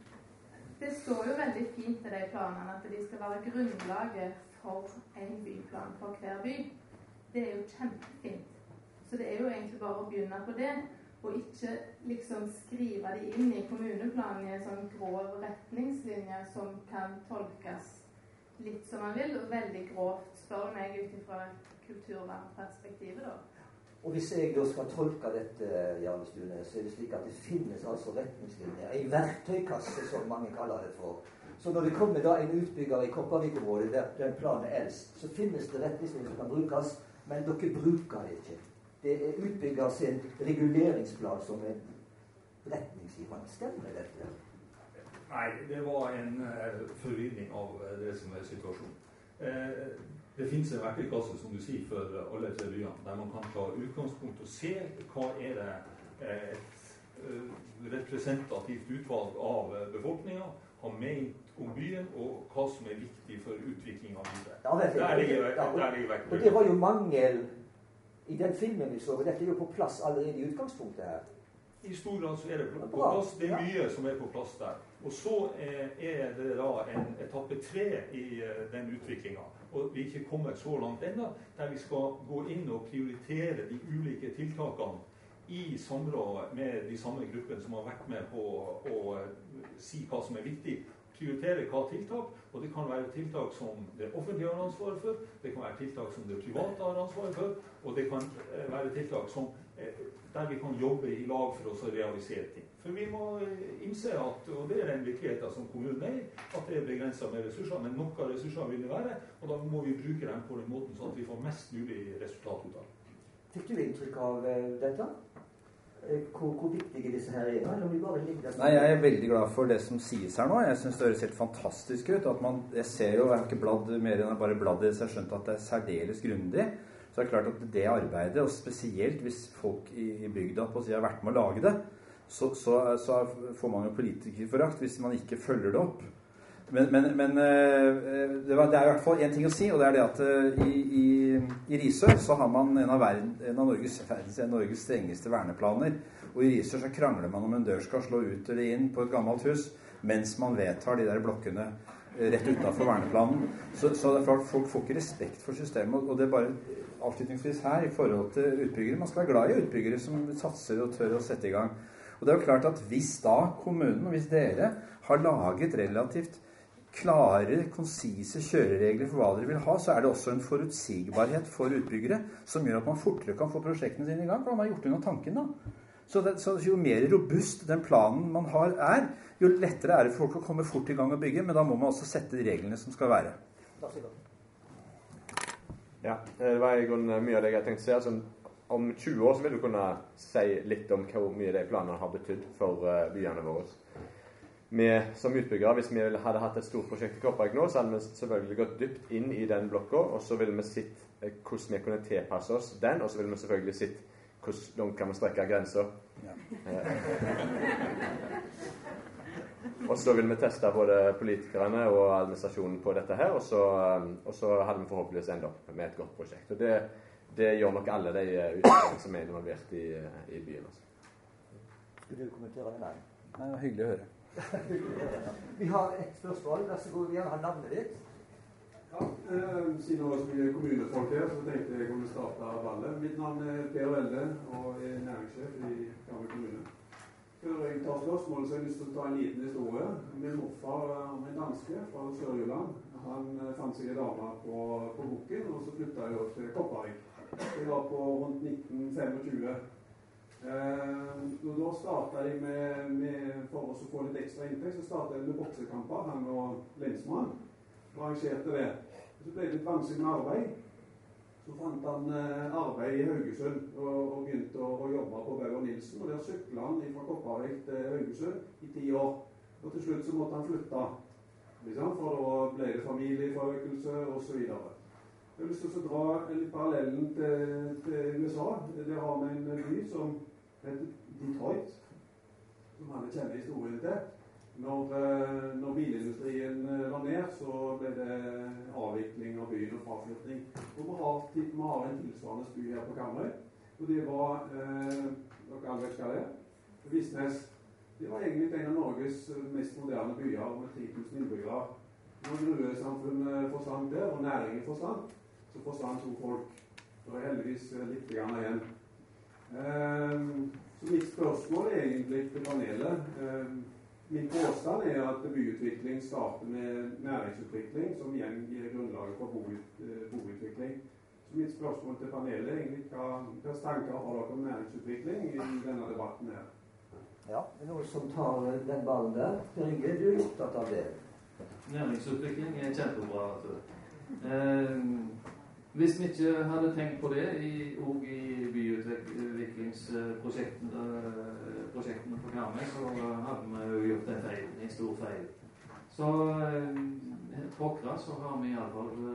Det står jo veldig fint til de planene at de skal være grunnlaget for en byplan for hver by. Det er jo kjempefint. Så det er jo egentlig bare å begynne på det, og ikke liksom skrive de inn i kommuneplanen i en sånn grov retningslinje som kan tolkes litt som man vil, og veldig grovt, spør du meg ut ifra kulturvernperspektivet da. Og hvis jeg da skal tolke dette, Jarle Stune, så er det slik at det finnes altså retningslinjer, en verktøykasse som mange kaller det for. Så når det kommer da en utbygger i Kopervik-området, der den planen er eldst, så finnes det retningslinjer som kan brukes, men dere bruker det ikke. Det er utbygger sin reguleringsplan som er retningsgivende. Stemmer dette? Nei, det var en uh, forvirring av uh, det som er situasjonen. Uh, det finnes en verktøykasse, som du sier, for uh, alle tre byene, der man kan ta utgangspunkt og se hva er det uh, et uh, representativt utvalg av uh, befolkningen har ment om byen, og hva som er viktig for utvikling av byen. Ja, det, der ligger, ja, og, der ligger verktøy. Og det var jo mangel i den filmen vi så, og dette er jo på plass allerede i utgangspunktet her. I stor grad så er det på plass. Det er mye som er på plass der. Og så er det da en etappe tre i den utviklingen. Og vi er ikke kommet så langt enda, der vi skal gå inn og prioritere de ulike tiltakene i samråd med de samme gruppene som har vært med på å si hva som er viktig. Prioritere hva tiltak, og det kan være tiltak som det offentlige har ansvar for, det kan være tiltak som det private har ansvar for, og det kan være tiltak som der vi kan jobbe i lag for oss å realisere ting. For vi må innse at, og det er den virkeligheten som kommunen er, at det er begrenset med ressurser, men nok av ressurser vil det være, og da må vi bruke dem på den måten sånn at vi får mest mulig resultat ut av. Fikk du inntrykk av uh, dette? Hvor, hvor viktige disse her er? Eller om de bare ligger der? Nei, jeg er veldig glad for det som sies her nå. Jeg synes det høres helt fantastisk ut. At man, jeg ser jo, jeg har ikke bladd mer enn bare bladd i det, så jeg har skjønt at det er særdeles grundig. Så det er klart at det arbeidet, og spesielt hvis folk i, i bygda på å si har vært med å lage det, så, så, så får man jo politikerforakt hvis man ikke følger det opp. Men, men, men det, var, det er i hvert fall en ting å si, og det er det at i, i, i Risør så har man en av, verden, en av Norges, en av Norges strengeste verneplaner. Og i Risør så krangler man om en dør skal slå ut eller inn på et gammelt hus, mens man vedtar de der blokkene rett utenfor verneplanen. Så, så det er klart, folk får ikke respekt for systemet, og det er bare avslutningsvis her i forhold til utbyggere. Man skal være glad i utbyggere som satser og tør å sette i gang. Og det er jo klart at hvis da kommunen, og hvis dere har laget relativt klare, konsise kjøreregler for hva dere vil ha, så er det også en forutsigbarhet for utbyggere som gjør at man fortere kan få prosjektene sine i gang, for man har gjort unna tanken da. Så, det, så jo mer robust den planen man har er, jo lettere er det for folk å komme fort i gang og bygge, men da må man også sette de reglene som skal være. Ja, det var i grunnen mye av det jeg tenkte å si. Altså, om tjue år så vil du kunne si litt om hvor mye de planene har betydd for uh, byene våre. Vi som utbyggere, hvis vi hadde hatt et stort prosjekt i Kopervik nå, så hadde vi selvfølgelig gått dypt inn i den blokka, og så ville vi sett eh, hvordan vi kunne tilpasse oss den, og så ville vi selvfølgelig sett hvor langt kan vi strekke grenser. Ja. Og så vil vi teste både politikerne og administrasjonen på dette her, og så, og så hadde vi forhåpentligvis enda opp med et godt prosjekt. Og det, det gjør nok alle de utviklingene som er involvert i, i byen. Altså. Skulle du kommentere det? Nei. Nei, det var hyggelig å høre. Vi har et spørsmål. Vær så god, vi gjerne ha navnet ditt. Ja, eh, siden det var så mye kommunefolk her, så tenkte jeg jeg kunne starte ballet. Mitt navn er Per Velde, og er næringssjef i Karmøy kommune. Før jeg tar spørsmålet, så har jeg lyst til å ta en liten historie. Min morfar var en danske fra Sør-Jylland. Han fant seg en dame på, på Bukken, og så flyttet jeg til Kopparvik. Det var på rundt nitten tjuefem. Eh, og da startet de med, med, for å få litt ekstra inntekt, så startet de med boksekamper, han og lensmann. Og arrangerte det. Så ble det litt vanskelig med arbeid. Så fant han eh, arbeid i Haugesund og, og begynte å, å jobbe på Bauer Nilsen. Og der syklet han fra Kopparvik til Haugesund i ti år. Og til slutt så måtte han flytte. Liksom, for da ble det familieforøkelse osv. Jeg har lyst til å dra litt parallellen til, til U S A. Der har vi en by som heter Detroit, som alle kjenner historien til. Når, når bilindustrien var ned, så ble det avvikling av byen og fraflytting. Og vi har, vi har en tilsvarende by her på Karmøy. Og det var, eh, dere alle vet hva det er, Visnes. Det var egentlig en av Norges mest moderne byer med ti tusen innbyggere. Når gruvesamfunnet forsvant der, og næringen forsvant, så forsvant to folk. Det er heldigvis litt grann igjen. Eh, så mitt spørsmål er egentlig til panelet. Eh, Min påstand er at byutvikling starter med næringsutvikling, som igjen gir grunnlaget for bout, boutvikling. Så mitt spørsmål til panelet er egentlig hva, hva tanker har dere om næringsutvikling i denne debatten her? Ja, det er noen som tar den ballen der. Per Inge, du er opptatt av det. Næringsutvikling er kjempebra. Eh, hvis vi ikke hadde tenkt på det i, og i byutviklingsprosjektene prosjektene på Karmøy, så hadde vi jo gjort en feil, en stor feil. Så eh, på Åkra så har vi i alle fall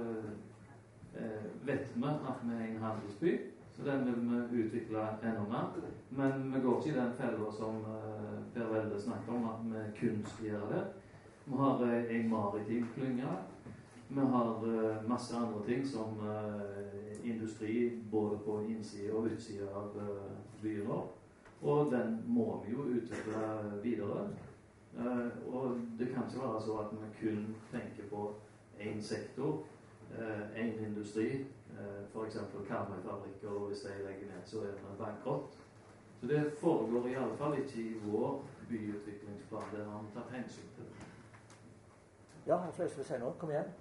eh, vet vi at vi er en handelsby, så den vil vi utvikle enda mer. Men vi går ikke i den fella som eh, Per Velde snakket om, at vi kunstgjør det. Vi har eh, en maritim klynge. Vi har eh, masse andre ting som eh, industri både på innsida og utsida av eh, byen vår. Og den må vi jo utvikle videre. Eh, og det kan ikke være så at vi kun tenker på én sektor, én eh, industri, eh, f.eks. Karmøy-fabrikker, og hvis de legger ned, så er det bankrott. Så det foregår i alle fall ikke i vår byutviklingsplan, der har vi tatt hensyn til det. Ja, jeg får lyst til å si noe. Kom igjen.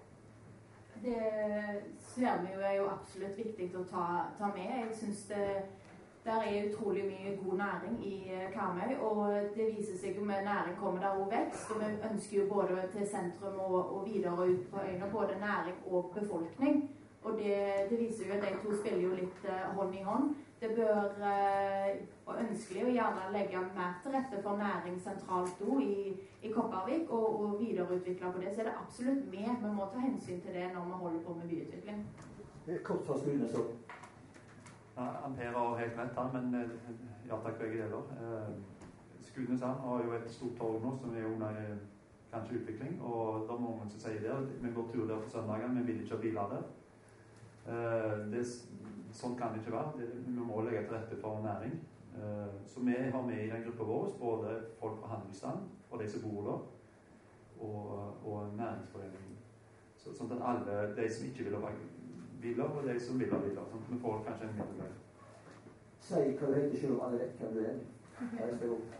Det ser vi jo er jo absolutt viktig å ta, ta med. Jeg synes det Der er utrolig mye god næring i Karmøy, og det viser seg jo med næring kommer der også vekst. Og vi ønsker jo både til sentrum og, og videre ut på øyne både næring og befolkning. Og det, det viser jo at de to spiller jo litt uh, hånd i hånd. Det bør uh, og ønskelig å gjerne legge mer til rette for næring sentralt også i, i Kopparvik, og, og videreutvikle på det. Så er det absolutt med. Vi må ta hensyn til det når vi holder på med byutvikling. Kort fra skolen så. Ja, Per har helt rett, han, men ja takk begge deler. Eh, Skudenesand har jo et stort torg nå som er under eh, kanskje utvikling, og det er mange som sier det. Vi går tur der på søndagen, vi vil ikke ha biler der. Eh, det, sånn kan det ikke være. Det, vi må legge til rette for næring. Eh, så vi har med i den gruppa vår både folk fra handelsstand, og de som bor der, og, og næringsforeningen. Så, sånn at alle de som ikke vil ha biler, og de som vil ha biler. Sånn at vi får kanskje en middelvei. Si hva du heter selv om alle vet hvem du er. Jeg skal opp.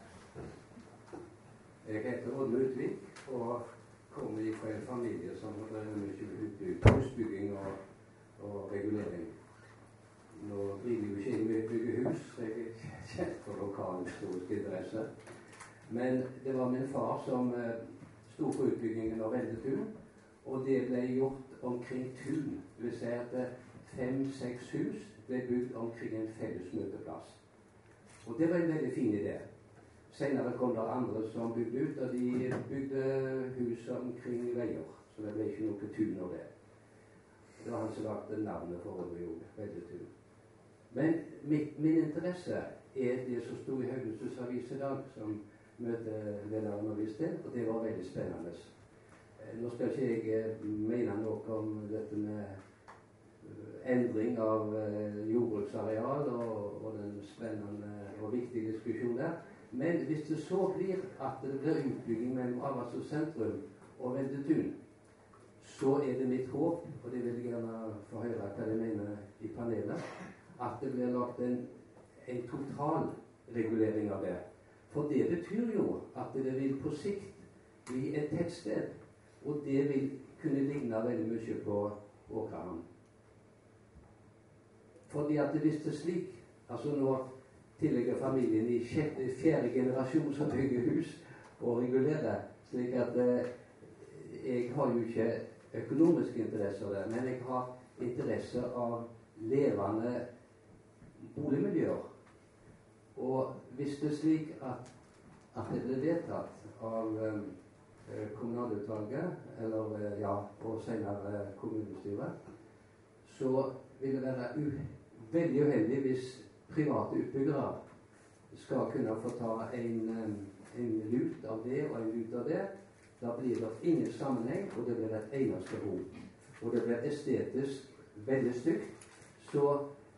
Jeg heter Odd Utvik og kommer fra en familie som har drevet mye husbygging og, og regulering. Nå driver vi ikke inn med å bygge hus, så jeg er kjent for lokal historisk interesse. Men det var min far som eh, sto for utbyggingen av Veldetun, og det ble gjort omkring tun. Det vil si at fem-seks hus ble bygd omkring en felles møteplass. Og det var en veldig fin idé. Senere kom det andre som bygde ut, og de bygde hus omkring veier. Så det ble ikke noe tun av det. Det var han som lagde navnet for Øvre Jord, Veldetun. Men mitt, min interesse er det som sto i Haugesunds Avis i dag, som møtelederen har vist til, og det var veldig spennende. Nå skal ikke jeg mene noe om dette med endring av jordbruksareal og, og den spennende og viktige diskusjonen der. Men hvis det så blir at det blir utbygging mellom Avaldsø sentrum og Veldetun, så er det mitt håp, og det vil jeg gjerne få høre hva de mener i panelet, at det blir lagt en, en total regulering av det. For det betyr jo at det vil på sikt bli et tettsted, og det vil kunne ligne veldig mye på Åkrehamn. Fordi at hvis det er slik, altså nå tillegger familien i sjette, fjerde generasjon som bygger hus og regulerer, slik at eh, jeg har jo ikke økonomiske interesser der, men jeg har interesse av levende boligmiljøer. Og hvis det er slik at, at det blir vedtatt av um, kommunalutvalget, eller ja, og senere kommunestyret, så vil det være u veldig uheldig hvis private utbyggere skal kunne få ta en, en lut av det og en lut av det. Da blir det ingen sammenheng, og det blir et eneste rom. Og det blir estetisk veldig stygt. Så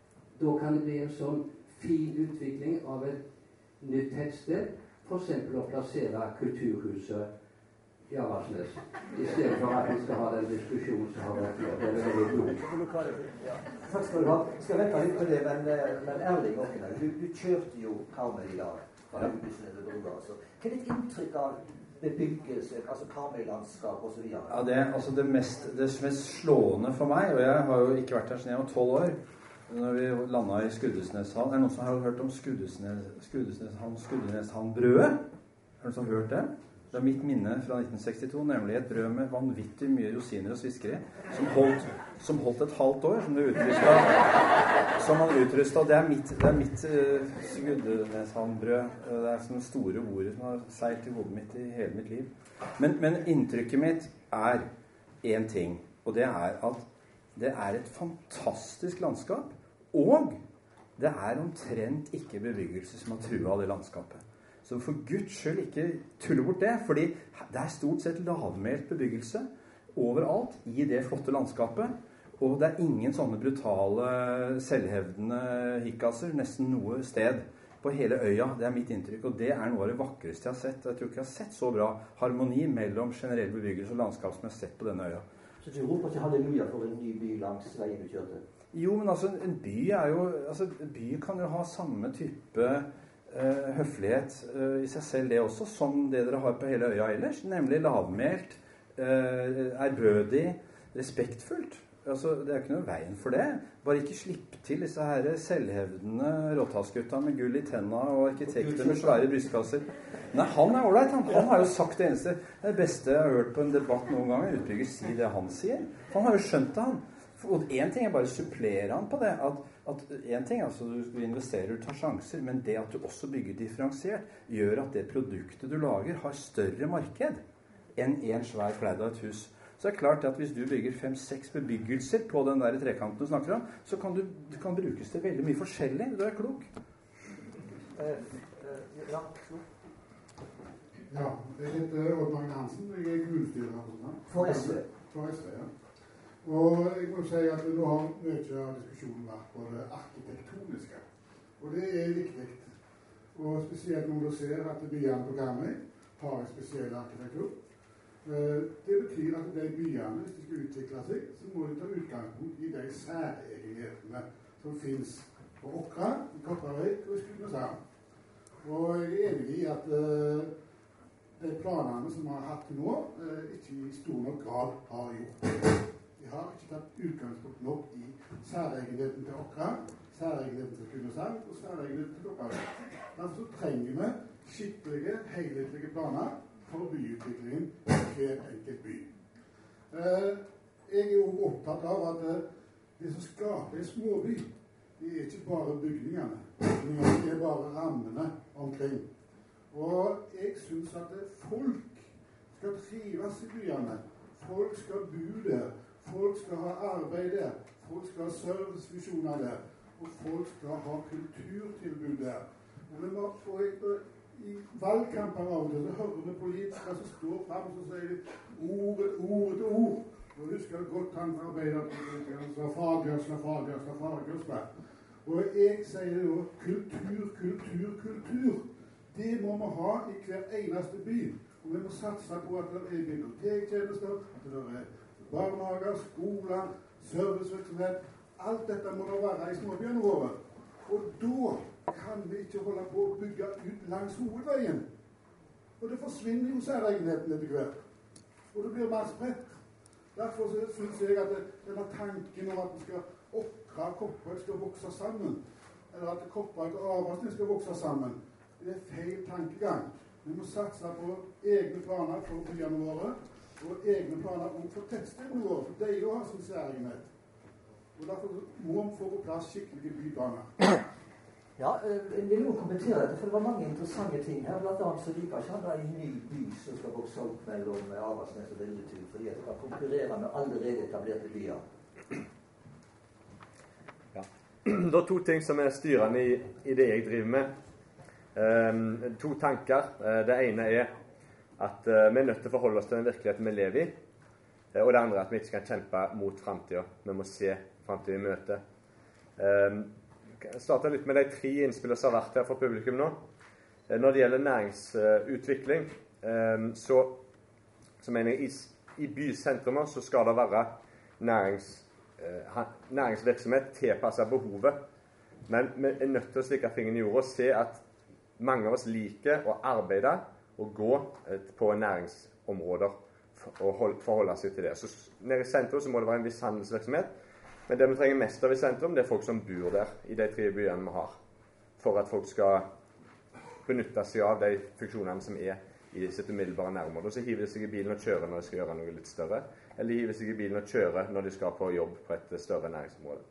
da kan det bli en sånn fin utvikling av et nytt tettsted, for eksempel å plassere kulturhuset i Avaldsnes, i stedet for at vi skal ha den diskusjonen som har vært nå. Det er veldig god. Ja. Takk skal du ha. Jeg skal vente litt på det, men, men Erling Åkne, du, du kjørte jo Karmøy i dag. Fra ja. Haugesund til Brodal, altså. Hva er ditt inntrykk av bebyggelse, altså Karmøy-landskap og så videre? Ja, det, altså det, mest, det mest slående for meg, og jeg har jo ikke vært her siden jeg var tolv år, når vi landet i Skuddesneshavn. Er det noen som har hørt om Skuddesneshavn, Skuddesneshavn-brødet? Er det noen som har hørt det? Det er mitt minne fra nitten sekstito, nemlig et brød med vanvittig mye rosiner og sviskeri, som holdt, som holdt et halvt år, som det utrustet, som man utrustet. Det er mitt, det er mitt uh, Skuddesneshavn-brød. Det er sånne store ordet som har seilt i hodet mitt i hele mitt liv. Men, men inntrykket mitt er en ting, og det er at det er et fantastisk landskap, og det er omtrent ikke bebyggelse som har truet av det landskapet. Så for Guds skyld ikke tulle bort det, fordi det er stort sett lavmælt bebyggelse overalt i det flotte landskapet, og det er ingen sånne brutale, selvhevdende hikkaser, nesten noe sted på hele øya. Det er mitt inntrykk, og det er noe av det vakreste jeg har sett. Jeg tror ikke jeg har sett så bra harmoni mellom generell bebyggelse og landskap som jeg har sett på denne øya. Så du roper ikke halleluja for en ny by langs veien du kjørte? Jo, men altså, en by er jo, altså, en by kan jo ha samme type Uh, høflighet uh, i seg selv det også, som det dere har på hele øya ellers, nemlig lavmælt, uh, ærbødig, respektfullt. Altså, det er ikke noe veien for det. Bare ikke slipp til disse her selvhevdende råttalsgutta med gull i tenna og arkitekter med svære brystkasser. Nei, han er ålreit. Han, han har jo sagt det eneste, det beste jeg har hørt på en debatt noen ganger, utbygger si det han sier. Han har jo skjønt det, han. Og en ting er bare å supplere han på det, at, at en ting er altså du investerer, du tar sjanser, men det at du også bygger differensiert, gjør at det produktet du lager har større marked enn en svær fledd av et hus. Så det er klart at hvis du bygger fem-seks bebyggelser på den der trekanten du snakker om, så kan du, det kan brukes til veldig mye forskjellig. Du er klok. Uh, uh, ja, ja, jeg heter Odd Magne Hansen, jeg er kommunestyrerepresentant. For S V? For S V, ja. Og jeg må si at nå har mye av diskusjonen vært på det arkitektoniske. Og det er viktig. Og spesielt når du ser at byene på Karmøy har en spesiell arkitektur. Det betyr at de byene, hvis de skal utvikle seg, så må de ta utgangspunkt i de særegenhetene som finnes på Åkra, i Kopervik og i Skudeneshavn. Og jeg er enig i at de planene som vi har hatt nå, ikke i stor nok grad har gjort det. Vi har ikke tatt utgangspunkt nok i særegenheten til Åkra, særegenheten til Skudeneshavn og særegenheten til Kopervik. Derfor trenger vi skikkelige, helhetlige planer for byutviklingen i hver enkelt by. Eh, jeg er jo opptatt av at det som skaper en småby, det er ikke bare bygningene. Det er bare rammene omkring. Og jeg synes at folk skal trives i byene. Folk skal bo der. Folk skal ha arbeid der. Folk skal ha servicefunksjoner der. og folk skal ha kulturtilbud der. Og vi må, og i, i valgkamper av og til så hører vi politikere som står frem og så sier de ordet, ordet, ord. Og jeg husker godt han arbeiderpolitikeren sa fagrøsla, fagrøsla, fagrøsla. Og jeg sier jo kultur, kultur, kultur. Det må vi ha i hver eneste by. Og vi må satse på at det er bibliotektjenester, at det er barnehager, skoler, servicevirksomhet. Alt dette må det være i småbyene våre. Og da kan vi ikke holde på å bygge ut langs hovedveien. Og det forsvinner jo særegenheten etter hvert. Og det blir mer spredt. Derfor synes jeg at denne tanken om at vi skal Åkra og Koppøy skal vokse sammen, eller at Koppøy og Avaldsnes skal vokse sammen, det er feil tankegang. Vi må satse på egne planer for byene våre, og egne planer for tettstedene våre, for de har sin særegenhet. Og derfor må vi få på plass skikkelige bybaner. Ja, jeg vil jo kommentere dette, for det var mange interessante ting her. Blant annet så liker ikke han da en ny by som skal vokse opp mellom Avaldsnes og Lilletur, fordi at det kan konkurrere med allerede etablerte byer. Ja. Det er to ting som er styrende i, i det jeg driver med. Um, to tanker. Uh, det ene er at uh, vi er nødt til å forholde oss til den virkeligheten vi lever i. Uh, og det andre er at vi ikke kan kjempe mot fremtiden. Vi må se fremtiden i møte. Um, jeg starter litt med de tre innspillene som har vært her fra publikum nå. Uh, når det gjelder næringsutvikling, um, så, så mener jeg i, i bysentrumer så skal det være nærings, uh, næringsvirksomhet tilpasset behovet. Men vi er nødt til å stikke fingeren i jorda og se at mange av oss liker å arbeide og gå på næringsområder og forholde seg til det. Så nede i sentrum så må det være en viss handelsvirksomhet, men det vi trenger mest av i sentrum, det er folk som bor der i de tre byene vi har, for at folk skal benytte seg av de funksjonene som er i sitt umiddelbare nærområde. Og så hiver de seg i bilen og kjører når de skal gjøre noe litt større, eller hiver seg i bilen og kjører når de skal på jobb på et større næringsområde.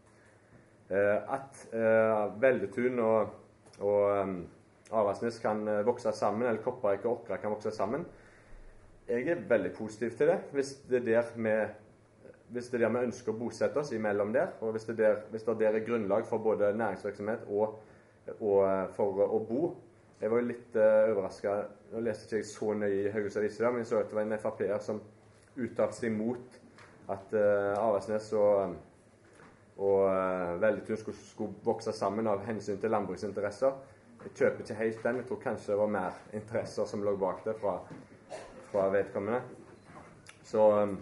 At uh, Veldetun og, og um, Avaldsnes kan vokse sammen, eller Koppavik og Åkra kan vokse sammen. Jeg er veldig positiv til det, hvis det er der vi, hvis det er der vi ønsker å bosette oss imellom der, og hvis det er der, hvis det er grunnlag for både næringsvirksomhet og, og for å bo. Jeg var jo litt uh, overrasket, nå leste ikke jeg så nøye i Haugesunds Avis i dag, men jeg så at det var en F A P-er som uttalte seg mot at uh, Avaldsnes og, og uh, Veldetun skulle, skulle vokse sammen av hensyn til landbruksinteresser. Jeg kjøper ikke helt den. Jeg tror kanskje det var mer interesser som lå bak det fra, fra vedkommende. Så um,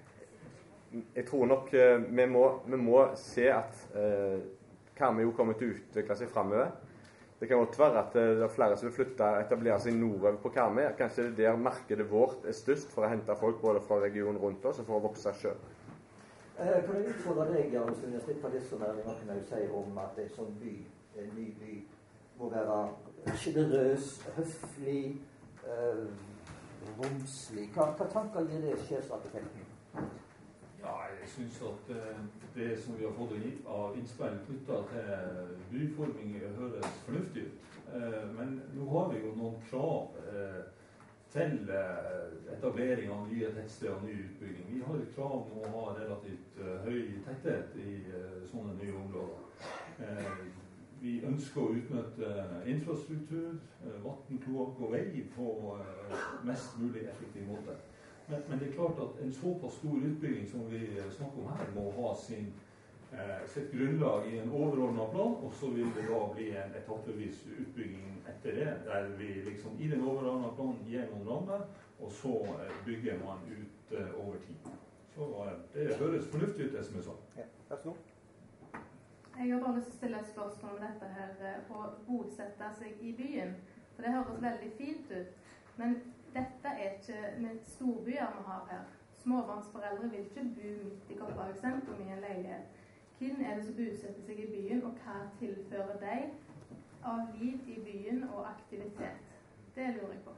jeg tror nok uh, vi, må, vi må se at uh, Karmøy jo kommer til å utvikle seg fremover. Det kan godt være at uh, det er flere som vil flytte og etablere seg nordover på Karmøy. Kanskje det er der markedet vårt er størst for å hente folk både fra regionen rundt oss og for å vokse selv. Uh, kan jeg utfordre deg, Jarl Sundes, litt på det som Erling Akken sier om at en sånn by, en ny by, må være generøs, høflig, øh, romslig. Hva, hva tanker gir det sjefsarkitekten? Ja, jeg synes at uh, det som vi har fått av innspill knyttet til byforming høres fornuftig ut. Uh, men nå har vi jo noen krav uh, til uh, etablering av nye tettsteder og ny utbygging. Vi har et krav om å ha relativt uh, høy tetthet i uh, sånne nye områder. Uh, Vi ønsker å utnytte infrastruktur, vann, kloakk og vei på mest mulig effektiv måte. Men, men det er klart at en såpass stor utbygging som vi snakker om her, må ha sin, eh, sitt grunnlag i en overordnet plan, og så vil det da bli en etappevis utbygging etter det, der vi liksom i den overordnede planen gir noen rammer, og så eh, bygger man ut eh, over tid. Så eh, det høres fornuftig ut, det som jeg sa. Ja, vær så god. Jeg har bare lyst til å stille et spørsmål om dette her, å bosette seg i byen. For det høres veldig fint ut. Men dette er ikke med storbyer vi har her. Småbarnsforeldre vil ikke bo midt i Koppavik sentrum i en leilighet. Hvem er det som bosetter seg i byen, og hva tilfører de av liv i byen og aktivitet? Det lurer jeg på.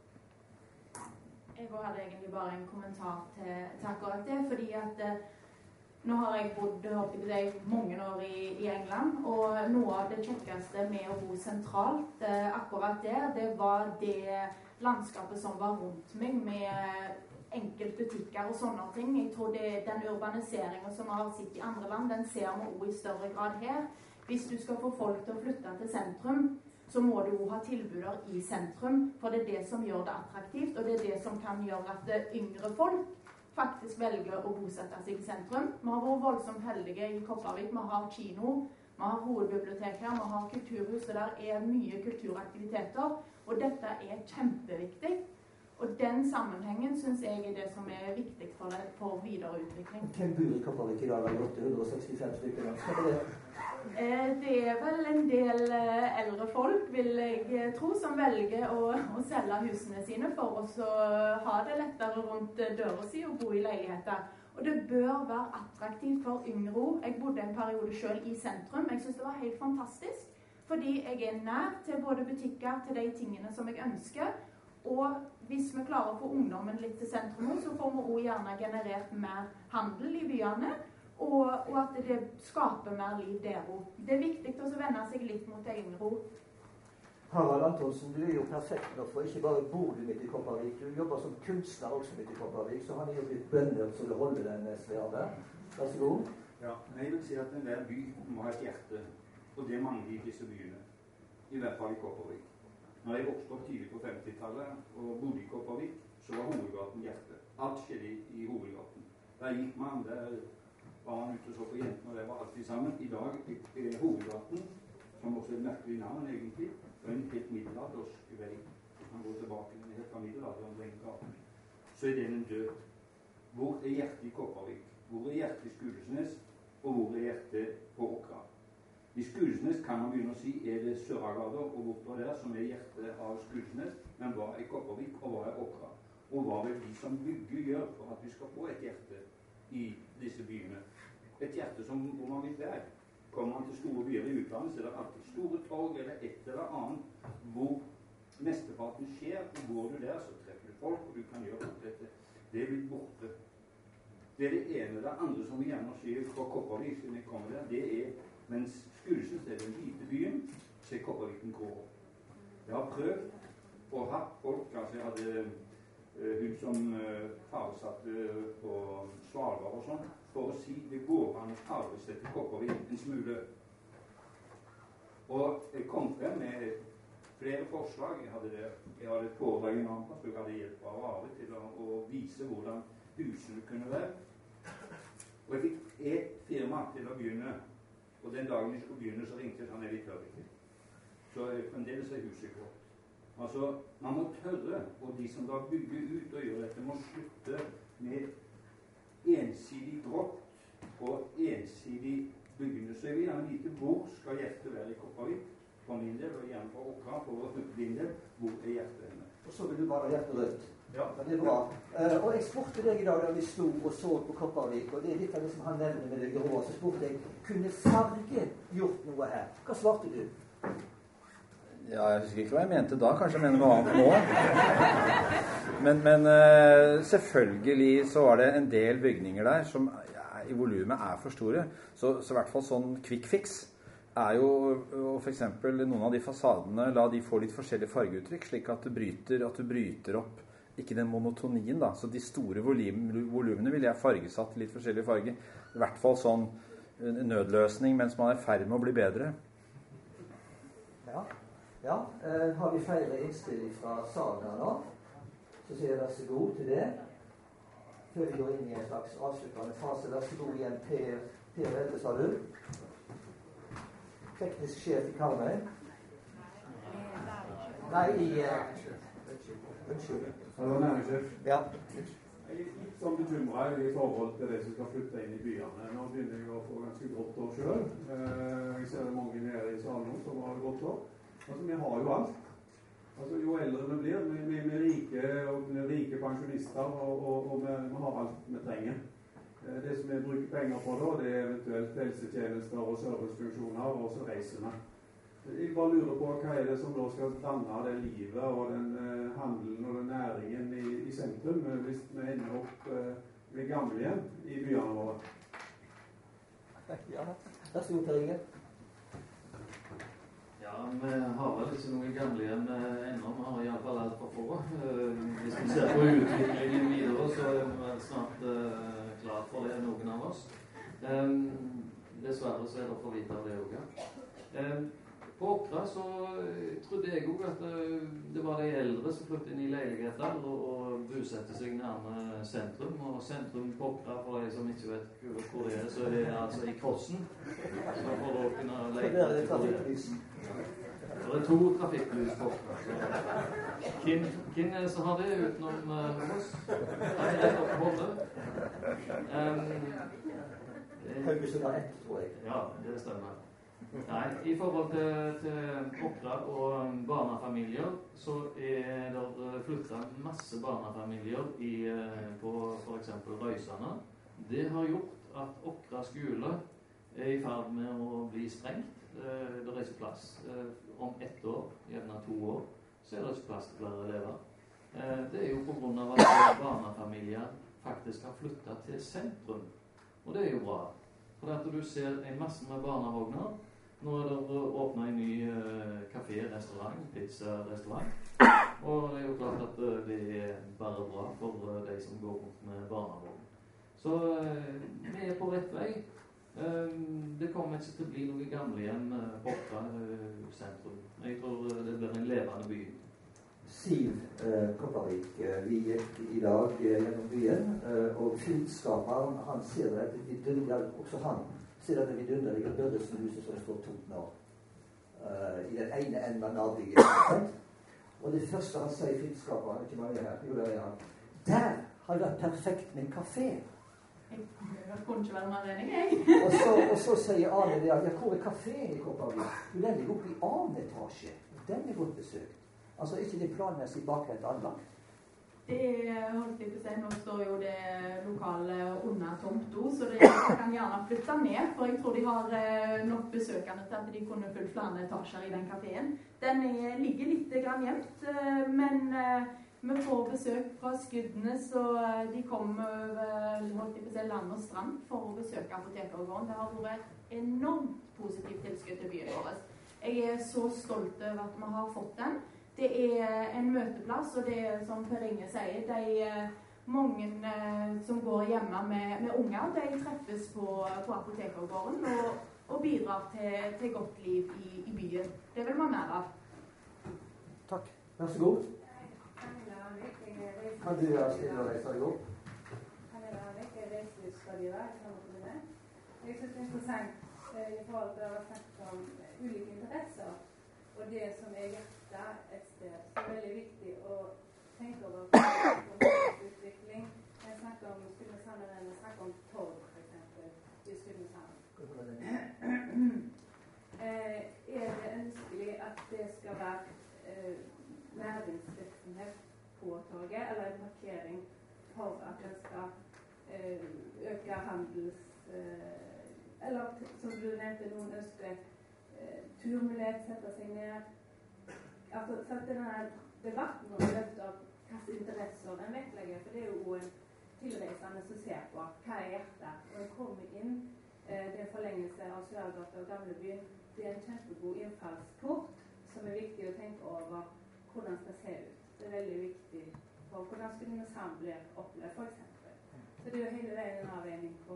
Jeg hadde egentlig bare en kommentar til, til akkurat det, fordi at nå har jeg bodd jeg, mange år i, i England, og noe av det kjekkeste med å bo sentralt eh, akkurat der, det var det landskapet som var rundt meg, med enkeltbutikker og sånne ting. Jeg tror det, den urbaniseringen som vi har sett i andre land, den ser vi også i større grad her. Hvis du skal få folk til å flytte til sentrum, så må du jo ha tilbuder i sentrum, for det er det som gjør det attraktivt, og det er det som kan gjøre at yngre folk faktisk velger å bosette seg i sentrum. Vi har vært voldsomt heldige i Kopervik. Vi har kino, vi har hovedbiblioteker, vi har kulturhus, og der er mye kulturaktiviteter, og dette er kjempeviktig. Og den sammenhengen synes jeg er det som er viktig for, det, for videreutvikling. Hvem bor i Kopervik i dag? åtte hundre og sekstifem stykker? Det? Eh, det er vel en del eh, eldre folk, vil jeg tro, som velger å, å selge husene sine for å ha det lettere rundt døra si og bo i leiligheter. Og det bør være attraktivt for yngre. Jeg bodde en periode selv i sentrum. Jeg synes det var helt fantastisk, fordi jeg er nær til både butikker, til de tingene som jeg ønsker. Og hvis vi klarer å få ungdommen litt til sentrum, så får vi også gjerne generert mer handel i byene, og, og at det skaper mer liv der også. Det er viktig å vende seg litt mot egen ro. Harald Antonsen, du er jo perfekt nå, for ikke bare bor du midt i Kopervik, du jobber som kunstner også midt i Kopervik, så han er jo blitt bønder så det holder den svære der. Vær så god. Ja, men jeg vil si at enhver by må ha et hjerte, og det mangler i disse byene, i hvert fall i Kopervik. Når jeg vokste opp tidlig på femtitallet og bodde i Kopervik, så var hovedgaten hjertet. Alt skjedde i, i hovedgaten. Der gikk man, der var man ute og så på jentene, og det var alltid sammen. I dag er hovedgaten, som også er et merkelig navn egentlig, og en helt middelaldersk vei. Man går tilbake helt fra middelalderen og den gaten. Så er den død. Hvor er hjertet i Kopervik? Hvor er hjertet i Skulesnes? Og hvor er hjertet på Åkra? I Skulesnes kan man begynne å si er det Søragader og bortover der som er hjertet av Skulesnes, men hva er Kopervik og hva er Åkra? Og hva vil de som bygger gjøre for at vi skal få et hjerte i disse byene? Et hjerte som hvor man vil være. Kommer man til store byer i utlandet, så er det alltid store torg eller et eller annet hvor mesteparten skjer, og går du der så treffer du folk og du kan gjøre alt dette. Det er blitt borte. Det er det ene. Det andre som vi gjerne sier fra Kopervik siden jeg kommer der, det er mens Skulesnes er den hvite byen, så er Koperviken grå. Jeg har prøvd å ha folk, altså jeg hadde uh, hun som uh, fargesatte på Svalbard og sånn, for å si det går an å fargesette Kopervik en smule. Og jeg kom frem med flere forslag. Jeg hadde, det, jeg hadde et foredrag i Nampa, så jeg hadde hjelp av Are til å, å vise hvordan husene kunne være. Og jeg fikk et firma til å begynne. Og den dagen vi skulle begynne, så ringte han er litt tørre. Så fremdeles er huset godt. Altså, man må tørre, og de som da bygger ut og gjør dette, må slutte med ensidig grått og ensidig byggende. Så jeg vil gjerne vite hvor skal hjertet være i Kopervik, for min del, og gjerne for Åkra, for din del, hvor er hjertet henne? Og så vil du bare ha hjertet rødt. Ja. Men det er bra. Uh, og jeg spurte deg i dag da vi sto og så på Kopervik, og det er litt av det som han nevner med det grå, så spurte jeg, kunne farge gjort noe her? Hva svarte du? Ja, jeg husker ikke hva jeg mente da. Kanskje jeg mener noe annet nå. Men, men uh, selvfølgelig så var det en del bygninger der som ja, i volumet er for store. Så, så i hvert fall sånn quick fix er jo for eksempel noen av de fasadene, la de få litt forskjellige fargeuttrykk, slik at du bryter, at du bryter opp ikke den monotonien da, så de store volum, volumene vil jeg fargesatt litt forskjellige farger. I hvert fall sånn nødløsning mens man er i ferd med å bli bedre. Ja, ja. Eh, har vi flere innspill fra salen her nå? Så sier jeg vær så god til det. Før vi går inn i en slags avsluttende fase, vær så god igjen Per, Per Velde, sa du. Teknisk sjef i Karmøy. Nei, i... Uh, unnskyld. Hallo, næringssjef. Ja. Jeg er litt sånn bekymret i forhold til de som skal flytte inn i byene. Nå begynner jeg å få ganske godt år selv. Jeg ser det mange nede i salen nå som har godt år. Altså, vi har jo alt. Altså, jo eldre vi blir, vi, vi, vi er rike, og vi er rike pensjonister, og, og, og vi, vi har alt vi trenger. Det som vi bruker penger på da, det er eventuelt helsetjenester og servicefunksjoner, og også reisende. Jeg bare lurer på hva er det som da skal danne det livet og den uh, handelen og den næringen i, i sentrum, uh, hvis vi ender opp uh, med gamle igjen i byene våre. Ja, vær så god, Per Inge. Ja, vi har vel ikke noen gamlehjem ennå. Vi har i alle fall alt for få. Hvis vi ser på utviklingen videre, så er vi snart uh, klar for det, noen av oss. Um, dessverre så er det for lite av det også. Um, på Åkra så trodde jeg også at uh, det var de eldre som flyttet inn i leiligheter og, og bosetter seg nærme sentrum. Og sentrum på Åkra, for de som ikke vet hvor det er, så er det altså i Krossen. Så for å kunne leke til hvor det er. Det er to trafikklys på Åkra. Hvem er det som har det utenom uh, oss? Nei, det er på hodet. Haugesund har ett, tror jeg. Ja, det stemmer. Nei, i forhold til, til Åkra og barnefamilier, så er det flyttet masse barnefamilier i, på for eksempel Røysane. Det har gjort at Åkra skole er i ferd med å bli strengt. Det er ikke plass. Om ett år, gjerne to år, så er det ikke plass til flere elever. Det er jo på grunn av at barnefamilier faktisk har flyttet til sentrum. Og det er jo bra. For at du ser en masse med barnevogner. Nå er det åpnet en ny uh, kafé, restaurant, pizza-restaurant. Og det er jo klart at uh, det er bare bra for uh, de som går rundt med barnevogn. Så uh, vi er på rett vei. Uh, det kommer ikke til å bli noe gamlehjem uh, borte uh, sentrum. Jeg tror uh, det blir en levende by. Siv uh, Koppervik, uh, vi gikk i dag uh, gjennom byen, uh, og filmskaperen, han ser det, vi dundrer, også han, ser det vidunderlige Børresen-huset som står tomt nå. Uh, I den ene enden av Narvik. Og det første han sier, filmskaperen, ikke mange her, jo det er han, der har det vært perfekt med en kafé. Jeg kunne ikke være mer enig, jeg. og, så, og så sier Arne det, ja, hvor er kaféen i Koppervik? Jo, den ligger oppe i annen etasje. Den er godt besøkt. Altså, ikke det planmessig bakvendt anlagt? Det holdt jeg på å si, nå står jo det lokale under tomto, så det kan gjerne flytte ned, for jeg tror de har nok besøkende til at de kunne fulgt flere etasjer i den kaféen. Den er, ligger litt grann gjemt, men vi får besøk fra Skuddene, så de kommer over holdt jeg på å si, land og strand for å besøke apotekergården. Det har vært et enormt positivt tilskudd til byen vår. Jeg er så stolt over at vi har fått den. Det er en møteplass, og det er som Per Inge sier, de mange som går hjemme med, med unger, de treffes på, på apotekergården og, og bidrar til, til godt liv i, i byen. Det vil man mer av. Takk. Vær så god. Kan du gjøre stille og reise deg opp? Camilla Havik, jeg er reiselivsrådgiver i Trondheim kommune. Jeg synes det er interessant i forhold til å snakke om ulike interesser, og det som er hjertet et sted. Så det er veldig viktig å tenke over utvikling. Jeg snakker om Skudeneshavn, eller jeg snakker om Torv, for eksempel, i Skudeneshavn. eh, er det ønskelig at det skal være eh, næringsvirksomhet på torget, eller en markering for at den skal eh, øke handels... Eh, eller, som du nevnte, noen ønsker eh, turmulighet, sette seg ned. Altså, så at denne debatten om løft av hvilke interesser den vektlegger, for det er jo en tilreisende som ser på hva er hjertet. Og en kommer inn, eh, det er forlengelse av Sørgata og Gamlebyen. Det er en kjempegod innfallsport som er viktig å tenke over hvordan det skal se ut. Det er veldig viktig for hvordan Skudeneshavn blir opplevd, for eksempel. Så det er jo hele veien en avveining på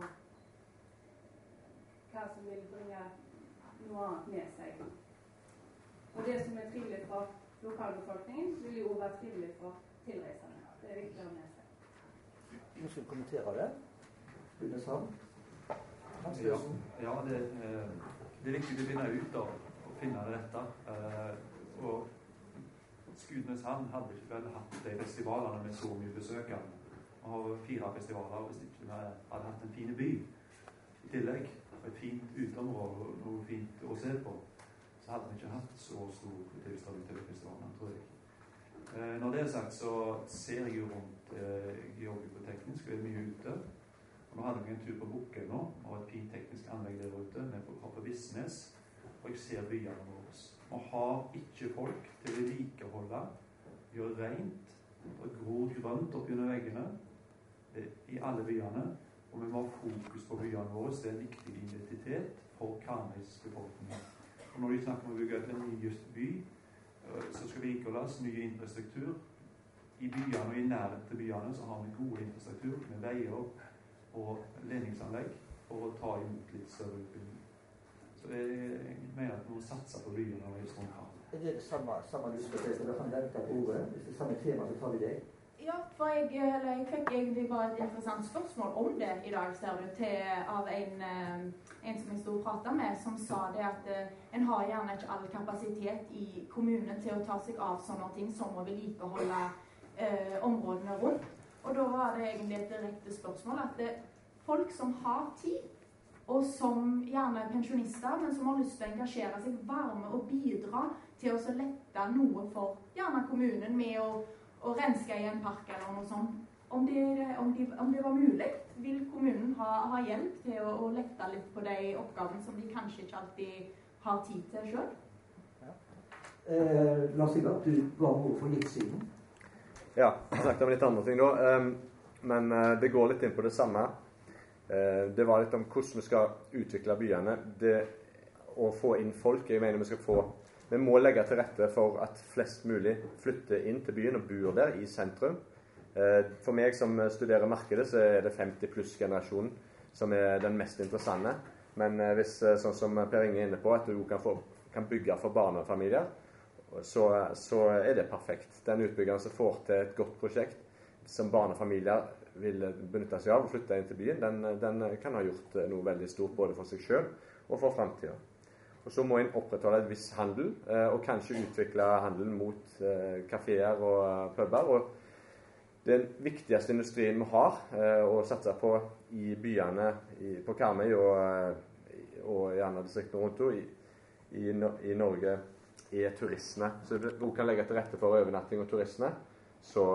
hva som vil bringe noe annet med seg. Og det som er trivelig for lokalbefolkningen, vil jo være trivelig for tilreisende. Det er viktig å ha med seg. Nå skal vi kommentere det. Skudeneshavn. Ja, ja det, eh, det er viktig å finne ut av å finne det rette. Eh, og Skudeneshavn hadde ikke vel hatt de festivalene med så mye besøkende. Vi har fire festivaler hvis ikke vi hadde hatt en fin by i tillegg. Et fint uteområde og noe fint å se på. Så hadde vi ikke hatt så stor tilstand til festivalen, tror jeg. Eh, når det er sagt, så ser jeg jo rundt eh, jeg jobber på teknisk, og er mye ute. Og nå hadde vi en tur på Bukke nå, og et fint teknisk anlegg der ute, med på, på Vissnes, og jeg ser byene våre. Vi har ikke folk til å vedlikeholde, gjøre rent, og gror grønt opp under veggene eh, i alle byene. Og vi må ha fokus på byene våre. Det er en viktig identitet for Karmøys befolkning. Og når vi snakker om å bygge en ny by, så skal det vedlikeholdes mye infrastruktur. I byene og i nærheten til byene så har vi god infrastruktur med veier og ledningsanlegg for å ta imot litt større utbygging. Så jeg mener at vi må satse på byene når vi er sånn her. Er det det samme, samme Lisbeth, eller han nevnte ordet? Hvis det er samme tema, så tar vi det. Ja, for jeg, eller, jeg fikk egentlig bare et interessant spørsmål om det i dag, ser du, til, av en, en som jeg stod og pratet med, som sa det at uh, en har gjerne ikke all kapasitet i kommunen til å ta seg av sånne ting som å vedlikeholde uh, områdene rundt. Og da var det egentlig et direkte spørsmål at det, folk som har tid, og som gjerne er pensjonister, men som har lyst til å engasjere seg, være med og bidra til å så lette noe for gjerne kommunen med å og renske i en park eller noe sånt. Om det, om de, om det var mulig, vil kommunen ha, ha hjelp til å, å lette litt på de oppgavene som de kanskje ikke alltid har tid til selv? Ja. Eh, Lars Ivar, du var ord for litt siden. Ja, jeg snakket om litt andre ting nå, um, men uh, det går litt inn på det samme. Uh, det var litt om hvordan vi skal utvikle byene. Det å få inn folk, jeg mener vi skal få Vi må legge til rette for at flest mulig flytter inn til byen og bor der i sentrum. For meg som studerer markedet, så er det femti pluss generasjonen som er den mest interessante. Men hvis, sånn som Per Inge er inne på, at du kan, få, kan bygge for barnefamilier, så, så er det perfekt. Den utbyggeren som får til et godt prosjekt som barnefamilier vil benytte seg av og flytte inn til byen, den, den kan ha gjort noe veldig stort både for seg selv og for fremtiden. Og så må en opprettholde et viss handel, eh, og kanskje utvikle handelen mot eh, kaféer og uh, puber. Og den viktigste industrien vi har eh, å satse på i byene, i, på Karmøy og, og gjerne distriktene rundt i, i, i Norge, er turisme. Så vi kan legge til rette for overnatting og turisme, så,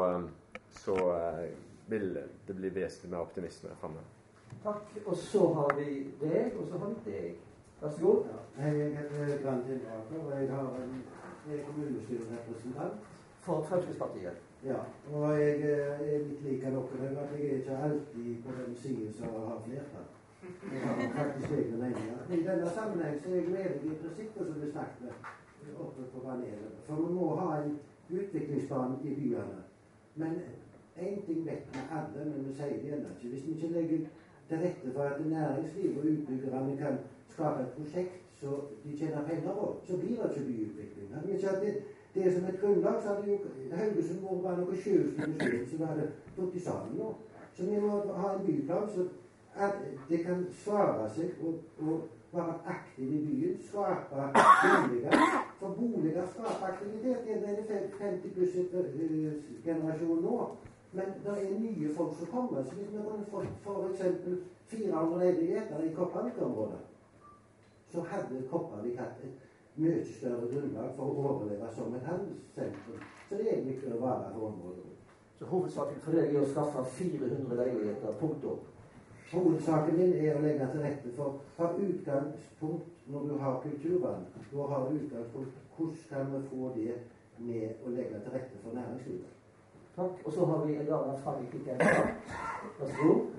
så eh, vil det bli vesentlig mer optimisme fremover. Takk. Og så har vi deg, og så har vi deg. Vær så god. Ja, jeg heter Grant Hindbaker, og jeg har en, en kommunestyrerepresentant. For Fremskrittspartiet? Ja, og jeg er litt like dere, at jeg er ikke alltid på den siden som har flertall. Jeg har faktisk egne meninger. I denne sammenheng så er jeg med i prinsippet som vi snakket oppe på panelet. For vi må ha en utviklingsplan i byene. Men en ting vet vi alle, men vi sier det ennå ikke. Hvis vi ikke legger til rette for at næringsliv og utbyggerne kan skape et prosjekt så de tjener penger på, så blir det ikke byutvikling. Hadde vi ikke hatt det, det som et grunnlag, så hadde jo Haugesund vært bare noe sjøhusindustri som hadde gått i sammen nå. Så vi må ha en byplan så at det kan svare seg og, og være aktiv i byen, skape boliger. For boliger skaper aktivitet. Det er femti pluss generasjon nå. Men det er nye folk som kommer. Så hvis vi kunne fått for eksempel fire hundre leiligheter i Kopervik-området, så hadde Kopervik hatt et mye større grunnlag for å overleve som et handelssentrum. Så det er egentlig ikke å være for området. Så hovedsaken for deg er å skaffe fire hundre leiligheter, punktum? Hovedsaken din er å legge til rette for ha utgangspunkt når du har kulturvern. Da har du utgangspunkt hvordan kan vi få det med å legge til rette for næringslivet. Takk. Og så har vi en dame fra Frankrike. Vær så god.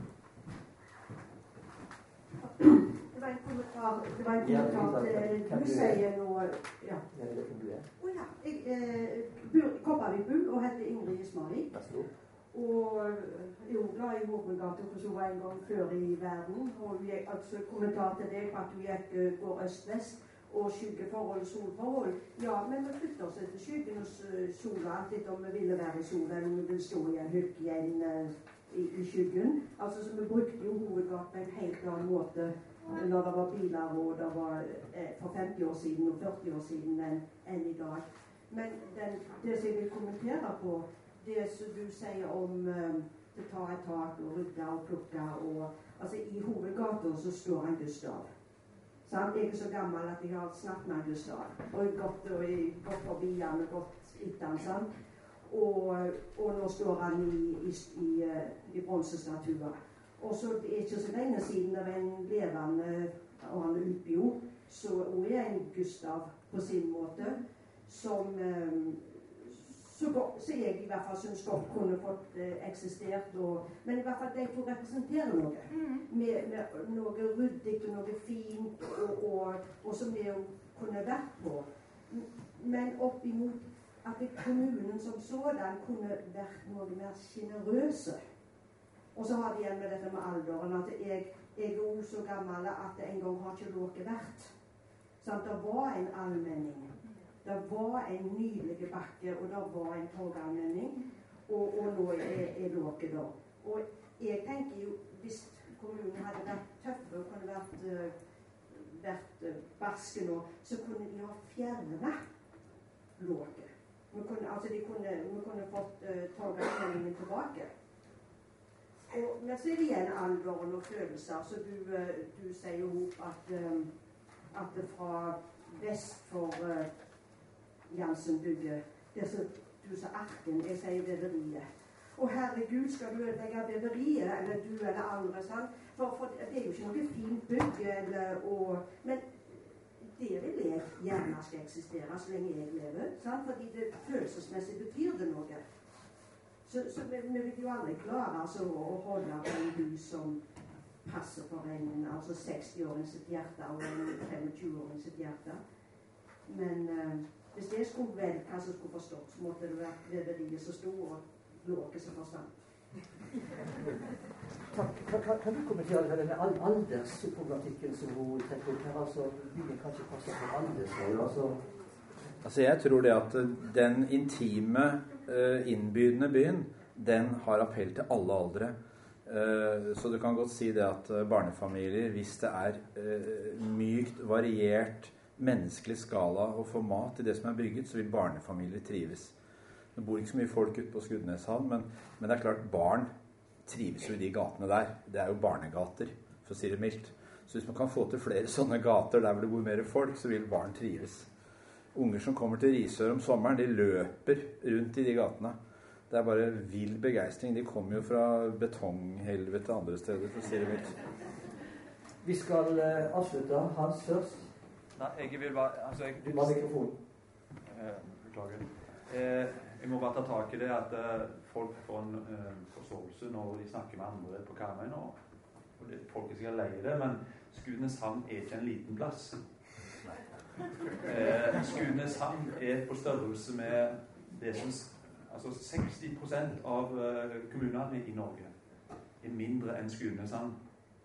Det var en kommentar, det var en kommentar til du sier noe, ja. Ja, det kan du gjøre. Å ja, jeg eh, bor i Kopervik og heter Ingrid Ismarik. Vær så god. Og er jo glad i Hovedgata, for så var en gang før i verden. Og vi gikk, altså kommentar til deg på at du gikk, går øst-vest og skyggeforhold, solforhold. Ja, men vi flytter oss til skyggen og sola, alltid om vi ville være i sola, eller om vi vil stå i en hukk igjen i, i skyggen. Altså, så vi brukte jo Hovedgata på en helt annen måte når det var biler, og det var eh, for femti år siden og førti år siden enn en i dag. Men den, det som jeg vil kommentere på, det som du sier om um, det tar et tak og rydde og plukke og altså i Hovedgata så står han Gustav. Så jeg er så gammel at jeg har snakket med Gustav og gått, og gått forbi han og gått etter han, sant? Og, og nå står han i, i, i, i bronsestatuer. Og så er det ikke så lenge siden det var en levende, og han er utbjord, så er en Gustav på sin måte, som um, så, godt, så jeg i hvert fall synes godt kunne fått uh, eksistert, og, men i hvert fall de får representere noe, mm. med, med noe ryddig og noe fint, og, og, og og som vi jo kunne vært på. Men opp imot at kommunen som sådan kunne vært noe mer generøse. Og så har det igjen med dette med alderen, at jeg, jeg er jo så gammel at en gang har ikke dere vært. Sånn, det var en allmenning. Det var en nydelig bakke, og det var en torgallmenning. Og, og nå er, er dere da. Og jeg tenker jo, hvis kommunen hadde vært tøffe og kunne vært, uh, vært uh, barske nå, så kunne de ha fjernet låket. Vi kunne, altså de kunne, vi kunne fått uh, torgallmenningen tilbake. Og, men så er det igjen alderen og følelser. Så du, uh, du sier jo at, um, at det fra vest for uh, Jansen-bygget, det er så du sa arken, jeg sier veveriet. Og herregud, skal du ødelegge veveriet, eller du eller andre, sant? For, for det er jo ikke noe fint bygg, eller, og, men det vil jeg gjerne skal eksistere så lenge jeg lever, sant? Fordi det følelsesmessig betyr det noe. Så, så vi, vi vil jo aldri klare altså, å holde på en by som passer for en altså seksti-åring sitt hjerte og en tjuefem-åring sitt hjerte. Men uh, hvis jeg skulle velge hva som skulle forstått, så måtte det være veveriet som sto og låket som forsvant. Kan, kan du kommentere denne aldersproblematikken som hun trekker opp her? Altså, byen kan ikke passe på aldersmål. Altså. altså, jeg tror det at den intime, innbydende byen, den har appell til alle aldre. Så du kan godt si det at barnefamilier, hvis det er mykt, variert, menneskelig skala og format i det som er bygget, så vil barnefamilier trives. Det bor ikke så mye folk ute på Skudeneshavn, men, men det er klart barn trives jo i de gatene der. Det er jo barnegater, for å si det mildt. Så hvis man kan få til flere sånne gater der hvor det bor mer folk, så vil barn trives. Unger som kommer til Risør om sommeren, de løper rundt i de gatene. Det er bare vill begeistring. De kommer jo fra betonghelvete andre steder, for å si det mildt. Vi skal uh, avslutte. Hans først. Nei, jeg vil bare... Altså, jeg, du må ha mikrofon. Eh, beklager. Eh, jeg må bare ta tak i det at eh, folk får en eh, forståelse når de snakker med andre på Karmøy nå. Og det, folk er sikkert lei det, men Skudeneshavn er ikke en liten plass. Eh, Skudeneshavn er på størrelse med det som... Altså seksti prosent av eh, kommunene i Norge er mindre enn Skudeneshavn.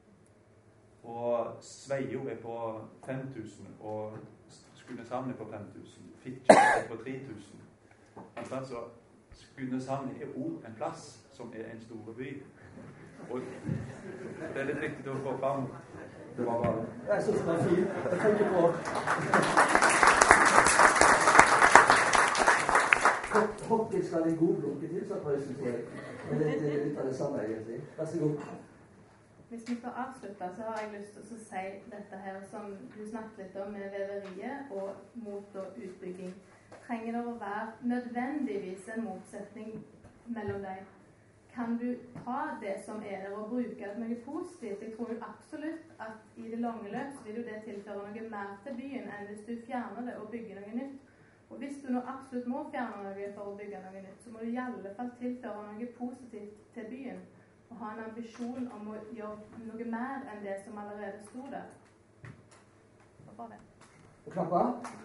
Og Sveio er på fem tusen, og Skudeneshavn er på fem tusen. Fitjar er på tre tusen. Altså, Skudeneshavn er også en plass som er en stor by. Og det er litt viktig å få fram. Det var bare... Jeg synes det var fint. Jeg tenker på... Hockey skal en god blokke til, så prøver jeg. Men det er litt av det samme, egentlig. Vær så god. Hvis vi får avslutte, så har jeg lyst til å si dette her som du snakket litt om med veveriet og mot og utbygging. Trenger det å være nødvendigvis en motsetning mellom dem? Kan du ta det som er der og bruke det noe positivt? Jeg tror jo absolutt at i det lange løp så vil jo det tilføre noe mer til byen enn hvis du fjerner det og bygger noe nytt. Og hvis du nå absolutt må fjerne noe for å bygge noe nytt, så må du i alle fall tilføre noe positivt til byen. Og ha en ambisjon om å gjøre noe mer enn det som allerede sto der. Det var bare det. Og klappa.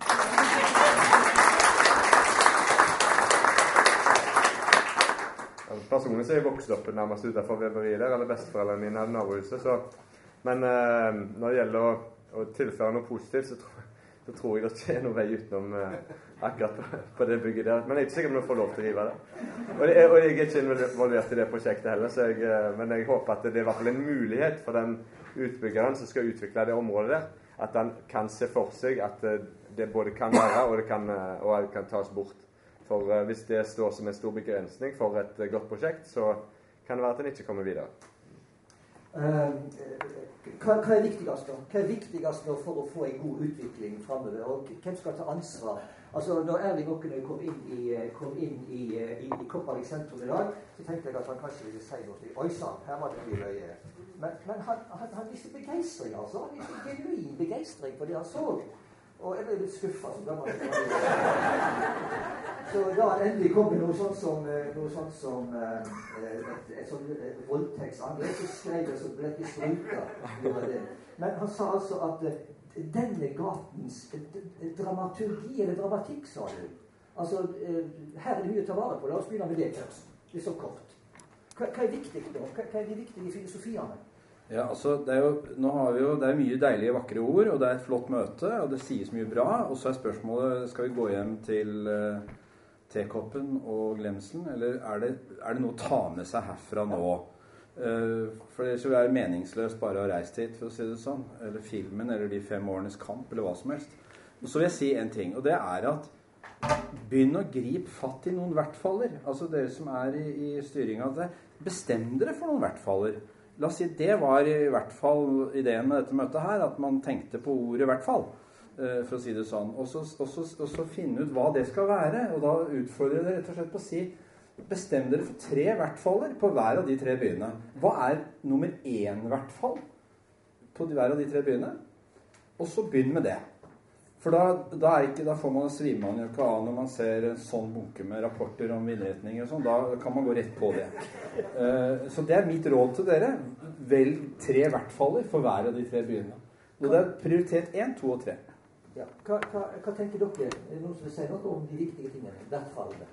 Personlig så er jeg vokst opp nærmest utenfor veveriet der, eller besteforeldrene mine hadde nabohuset. Så. Men eh, når det gjelder å, å tilføre noe positivt, så tror, så tror jeg det ikke er noe vei utenom eh, akkurat på, på det bygget der. Men jeg er ikke sikker om jeg får lov til å rive det. Og, det er, og jeg er ikke involvert i det prosjektet heller, så jeg, eh, men jeg håper at det er i hvert fall en mulighet for den utbyggeren som skal utvikle det området der, at han kan se for seg at eh, det både kan være og det kan, og det kan tas bort. For uh, hvis det står som en stor begrensning for et uh, godt prosjekt, så kan det være at den ikke kommer videre. Uh, hva, hva er viktigast da? Hva er viktigast da for å få en god utvikling fremover? Og hvem skal ta ansvar? Altså, når Erling Åkene kom inn i, kom inn i, i, i Kopervik sentrum i dag, så tenkte jeg at han kanskje ville si noe. Oi sann, her var det mye løye. Men, men han, han, han viste begeistring, altså. Han viste genuin begeistring for det han så. Og jeg ble litt skuffet som gammel. Så da endelig kom det noe sånt som, noe sånt som et, et, et sånt voldtektsangrep, så skrev det som ble ikke struka. Men han sa altså at denne gatens dramaturgi eller dramatikk, sa du. Altså, her er det mye å ta vare på. La oss begynne med det først. Det er så kort. Hva, hva er viktig da? Hva, hva er de viktige filosofiene? Ja, altså, det er jo, nå har vi jo, det er mye deilige, vakre ord, og det er et flott møte, og det sies mye bra, og så er spørsmålet, skal vi gå hjem til uh, tekoppen og glemselen, eller er det, er det noe å ta med seg herfra nå? Uh, for det er jo meningsløst bare å ha reist hit, for å si det sånn, eller filmen, eller de fem årenes kamp, eller hva som helst. Og så vil jeg si en ting, og det er at begynn å gripe fatt i noen hvertfaller. Altså dere som er i, i styringen av det, bestem dere for noen hvertfaller. La oss si det var i hvert fall ideen med dette møtet her, at man tenkte på ordet i hvert fall, uh, for å si det sånn. Og så, og, så, og så finne ut hva det skal være, og da utfordrer dere rett og slett på å si, bestem dere for tre hvertfaller på hver av de tre byene. Hva er nummer én hvertfall på hver av de tre byene? Og så begynn med det. For da, da, er ikke, da får man svime man jo ikke av når man ser en sånn bunke med rapporter om vindretninger og sånn. Da kan man gå rett på det. Uh, så det er mitt råd til dere. Velg tre hvertfaller for hver av de tre byene. Og det er prioritet én, to og tre. Ja. Hva, hva, hva tenker dere? Er det noen som vil si noe om de viktige tingene? Hvertfallene.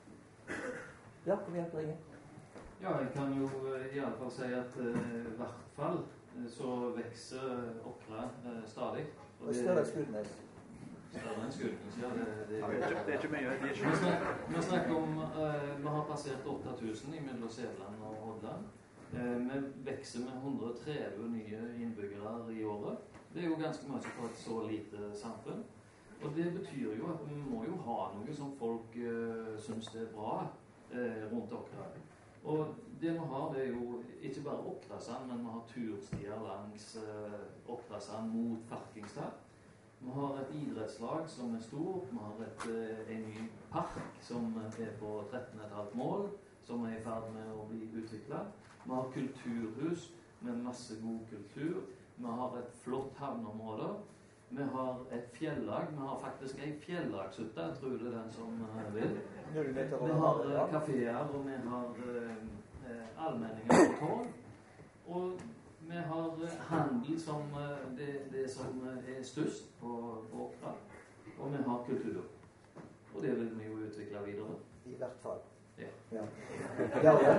Ja, kom igjen, Ringe. Ja, jeg kan jo i alle fall si at i uh, hvert fall så vekser Åkra uh, stadig. Og større enn Skudenes. Større enn Skudenes, ja. Det, det, ja, det, er, det er ikke mye. Det er ikke mye. Vi, snakker, vi snakker om, uh, vi har passert åtte tusen i mellom Sædland og Hordaland. Uh, vi vekser med hundre og tretti nye innbyggere i året. Det er jo ganske mye for et så lite samfunn. Og det betyr jo at vi må jo ha noe som folk uh, synes det er bra uh, rundt Åkra. Og det vi har, det er jo ikke bare Åkrasand, men vi har turstier langs uh, Åkrasand mot Farkingstad. Vi har et idrettslag som er stort, vi har et, uh, en ny park som er på tretten komma fem mål, som er i ferd med å bli utviklet. Vi har kulturhus med masse god kultur. Vi har et flott havneområde. Vi har et fjellag. Vi har faktisk en fjellagshytte, jeg tror det er den som uh, vil. Vi har uh, kaféer, og vi har uh, allmenninger på torg. Og vi har uh, handel som uh, det, det som uh, er størst på Åkra. Og vi har kultur. Og det vil vi jo utvikle videre. I hvert fall. Ja. Ja. Ja, ja.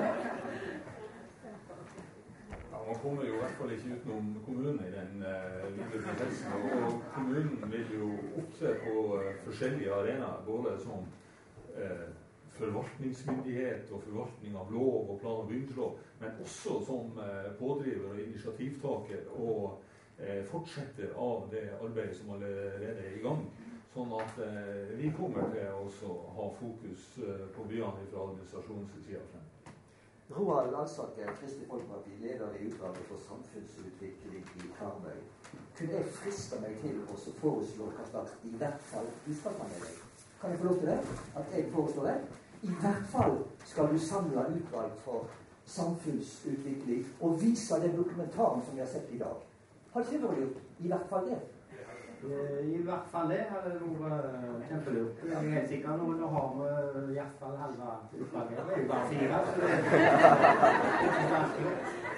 Ja, man kommer jo i hvert fall ikke utenom kommunen i den uh, videre prosessen. Og, og kommunen vil jo opptre på uh, forskjellige arenaer, både som uh, forvaltningsmyndighet og forvaltning av lov og plan- og bygningslov, men også som uh, pådriver og initiativtaker og uh, fortsetter av det arbeidet som allerede er i gang. Sånn at uh, vi kommer til å ha fokus uh, på byene fra administrasjonens side frem. Roald Alsaker, Kristelig Folkeparti, leder i utvalget for samfunnsutvikling i Karmøy. Kunne jeg friste meg til å foreslå hva slags i hvert fall du skal ta med deg? Kan jeg få lov til det? At jeg foreslår det? I hvert fall skal du samle utvalg for samfunnsutvikling og vise den dokumentaren som vi har sett i dag. Har ikke det vært gjort? I hvert fall det? I hvert fall det hadde vært kjempelurt. Jeg er helt sikker nå, nå har vi i hvert fall halve utvalget. Det er jo bare fire, så det er ikke vanskelig.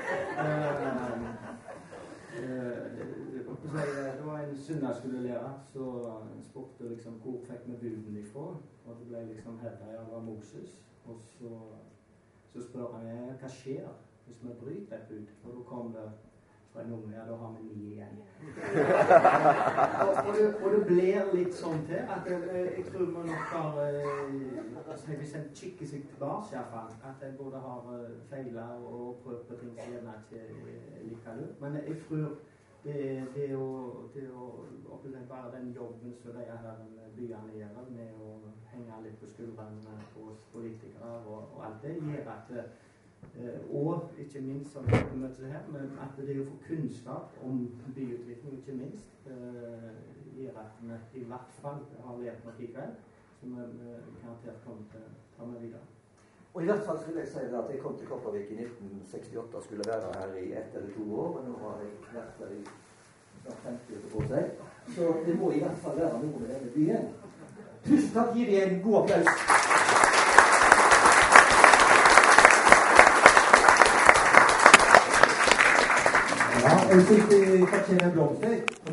Det var en søndagsskolelærer som spurte liksom hvor fikk vi buden ifra, og det ble liksom hevdet at det var Moses. Og så, så spør han hva skjer hvis vi bryter et bud, og da kom det fra en unge, ja, da har vi ni igjen. og, og, det, og det blir litt sånn til at jeg, jeg tror man nok har altså, hvis en kikker seg tilbake i hvert fall, at jeg både har feilet og prøvd på ting som gjerne ikke er like lurt. Men jeg tror det, det å, det å oppleve bare den jobben som de her byene gjør, med å henge litt på skuldrene på oss politikere og, og alt det, gjør at Uh, og ikke minst som vi møter her, men at det å få kunnskap om byutvikling ikke minst uh, gjør at vi i hvert fall har lært noe i kveld som vi uh, garantert kommer til å ta med videre. Og i hvert fall vil jeg si at jeg kom til Kopervik i nitten sekstiåtte og skulle være her i ett eller to år, og nå har jeg vært der i snart femti år på seg. Så det må i hvert fall være noe med denne byen. Tusen takk, gi deg en god applaus. Ja, jeg synes vi kan tjene blomster.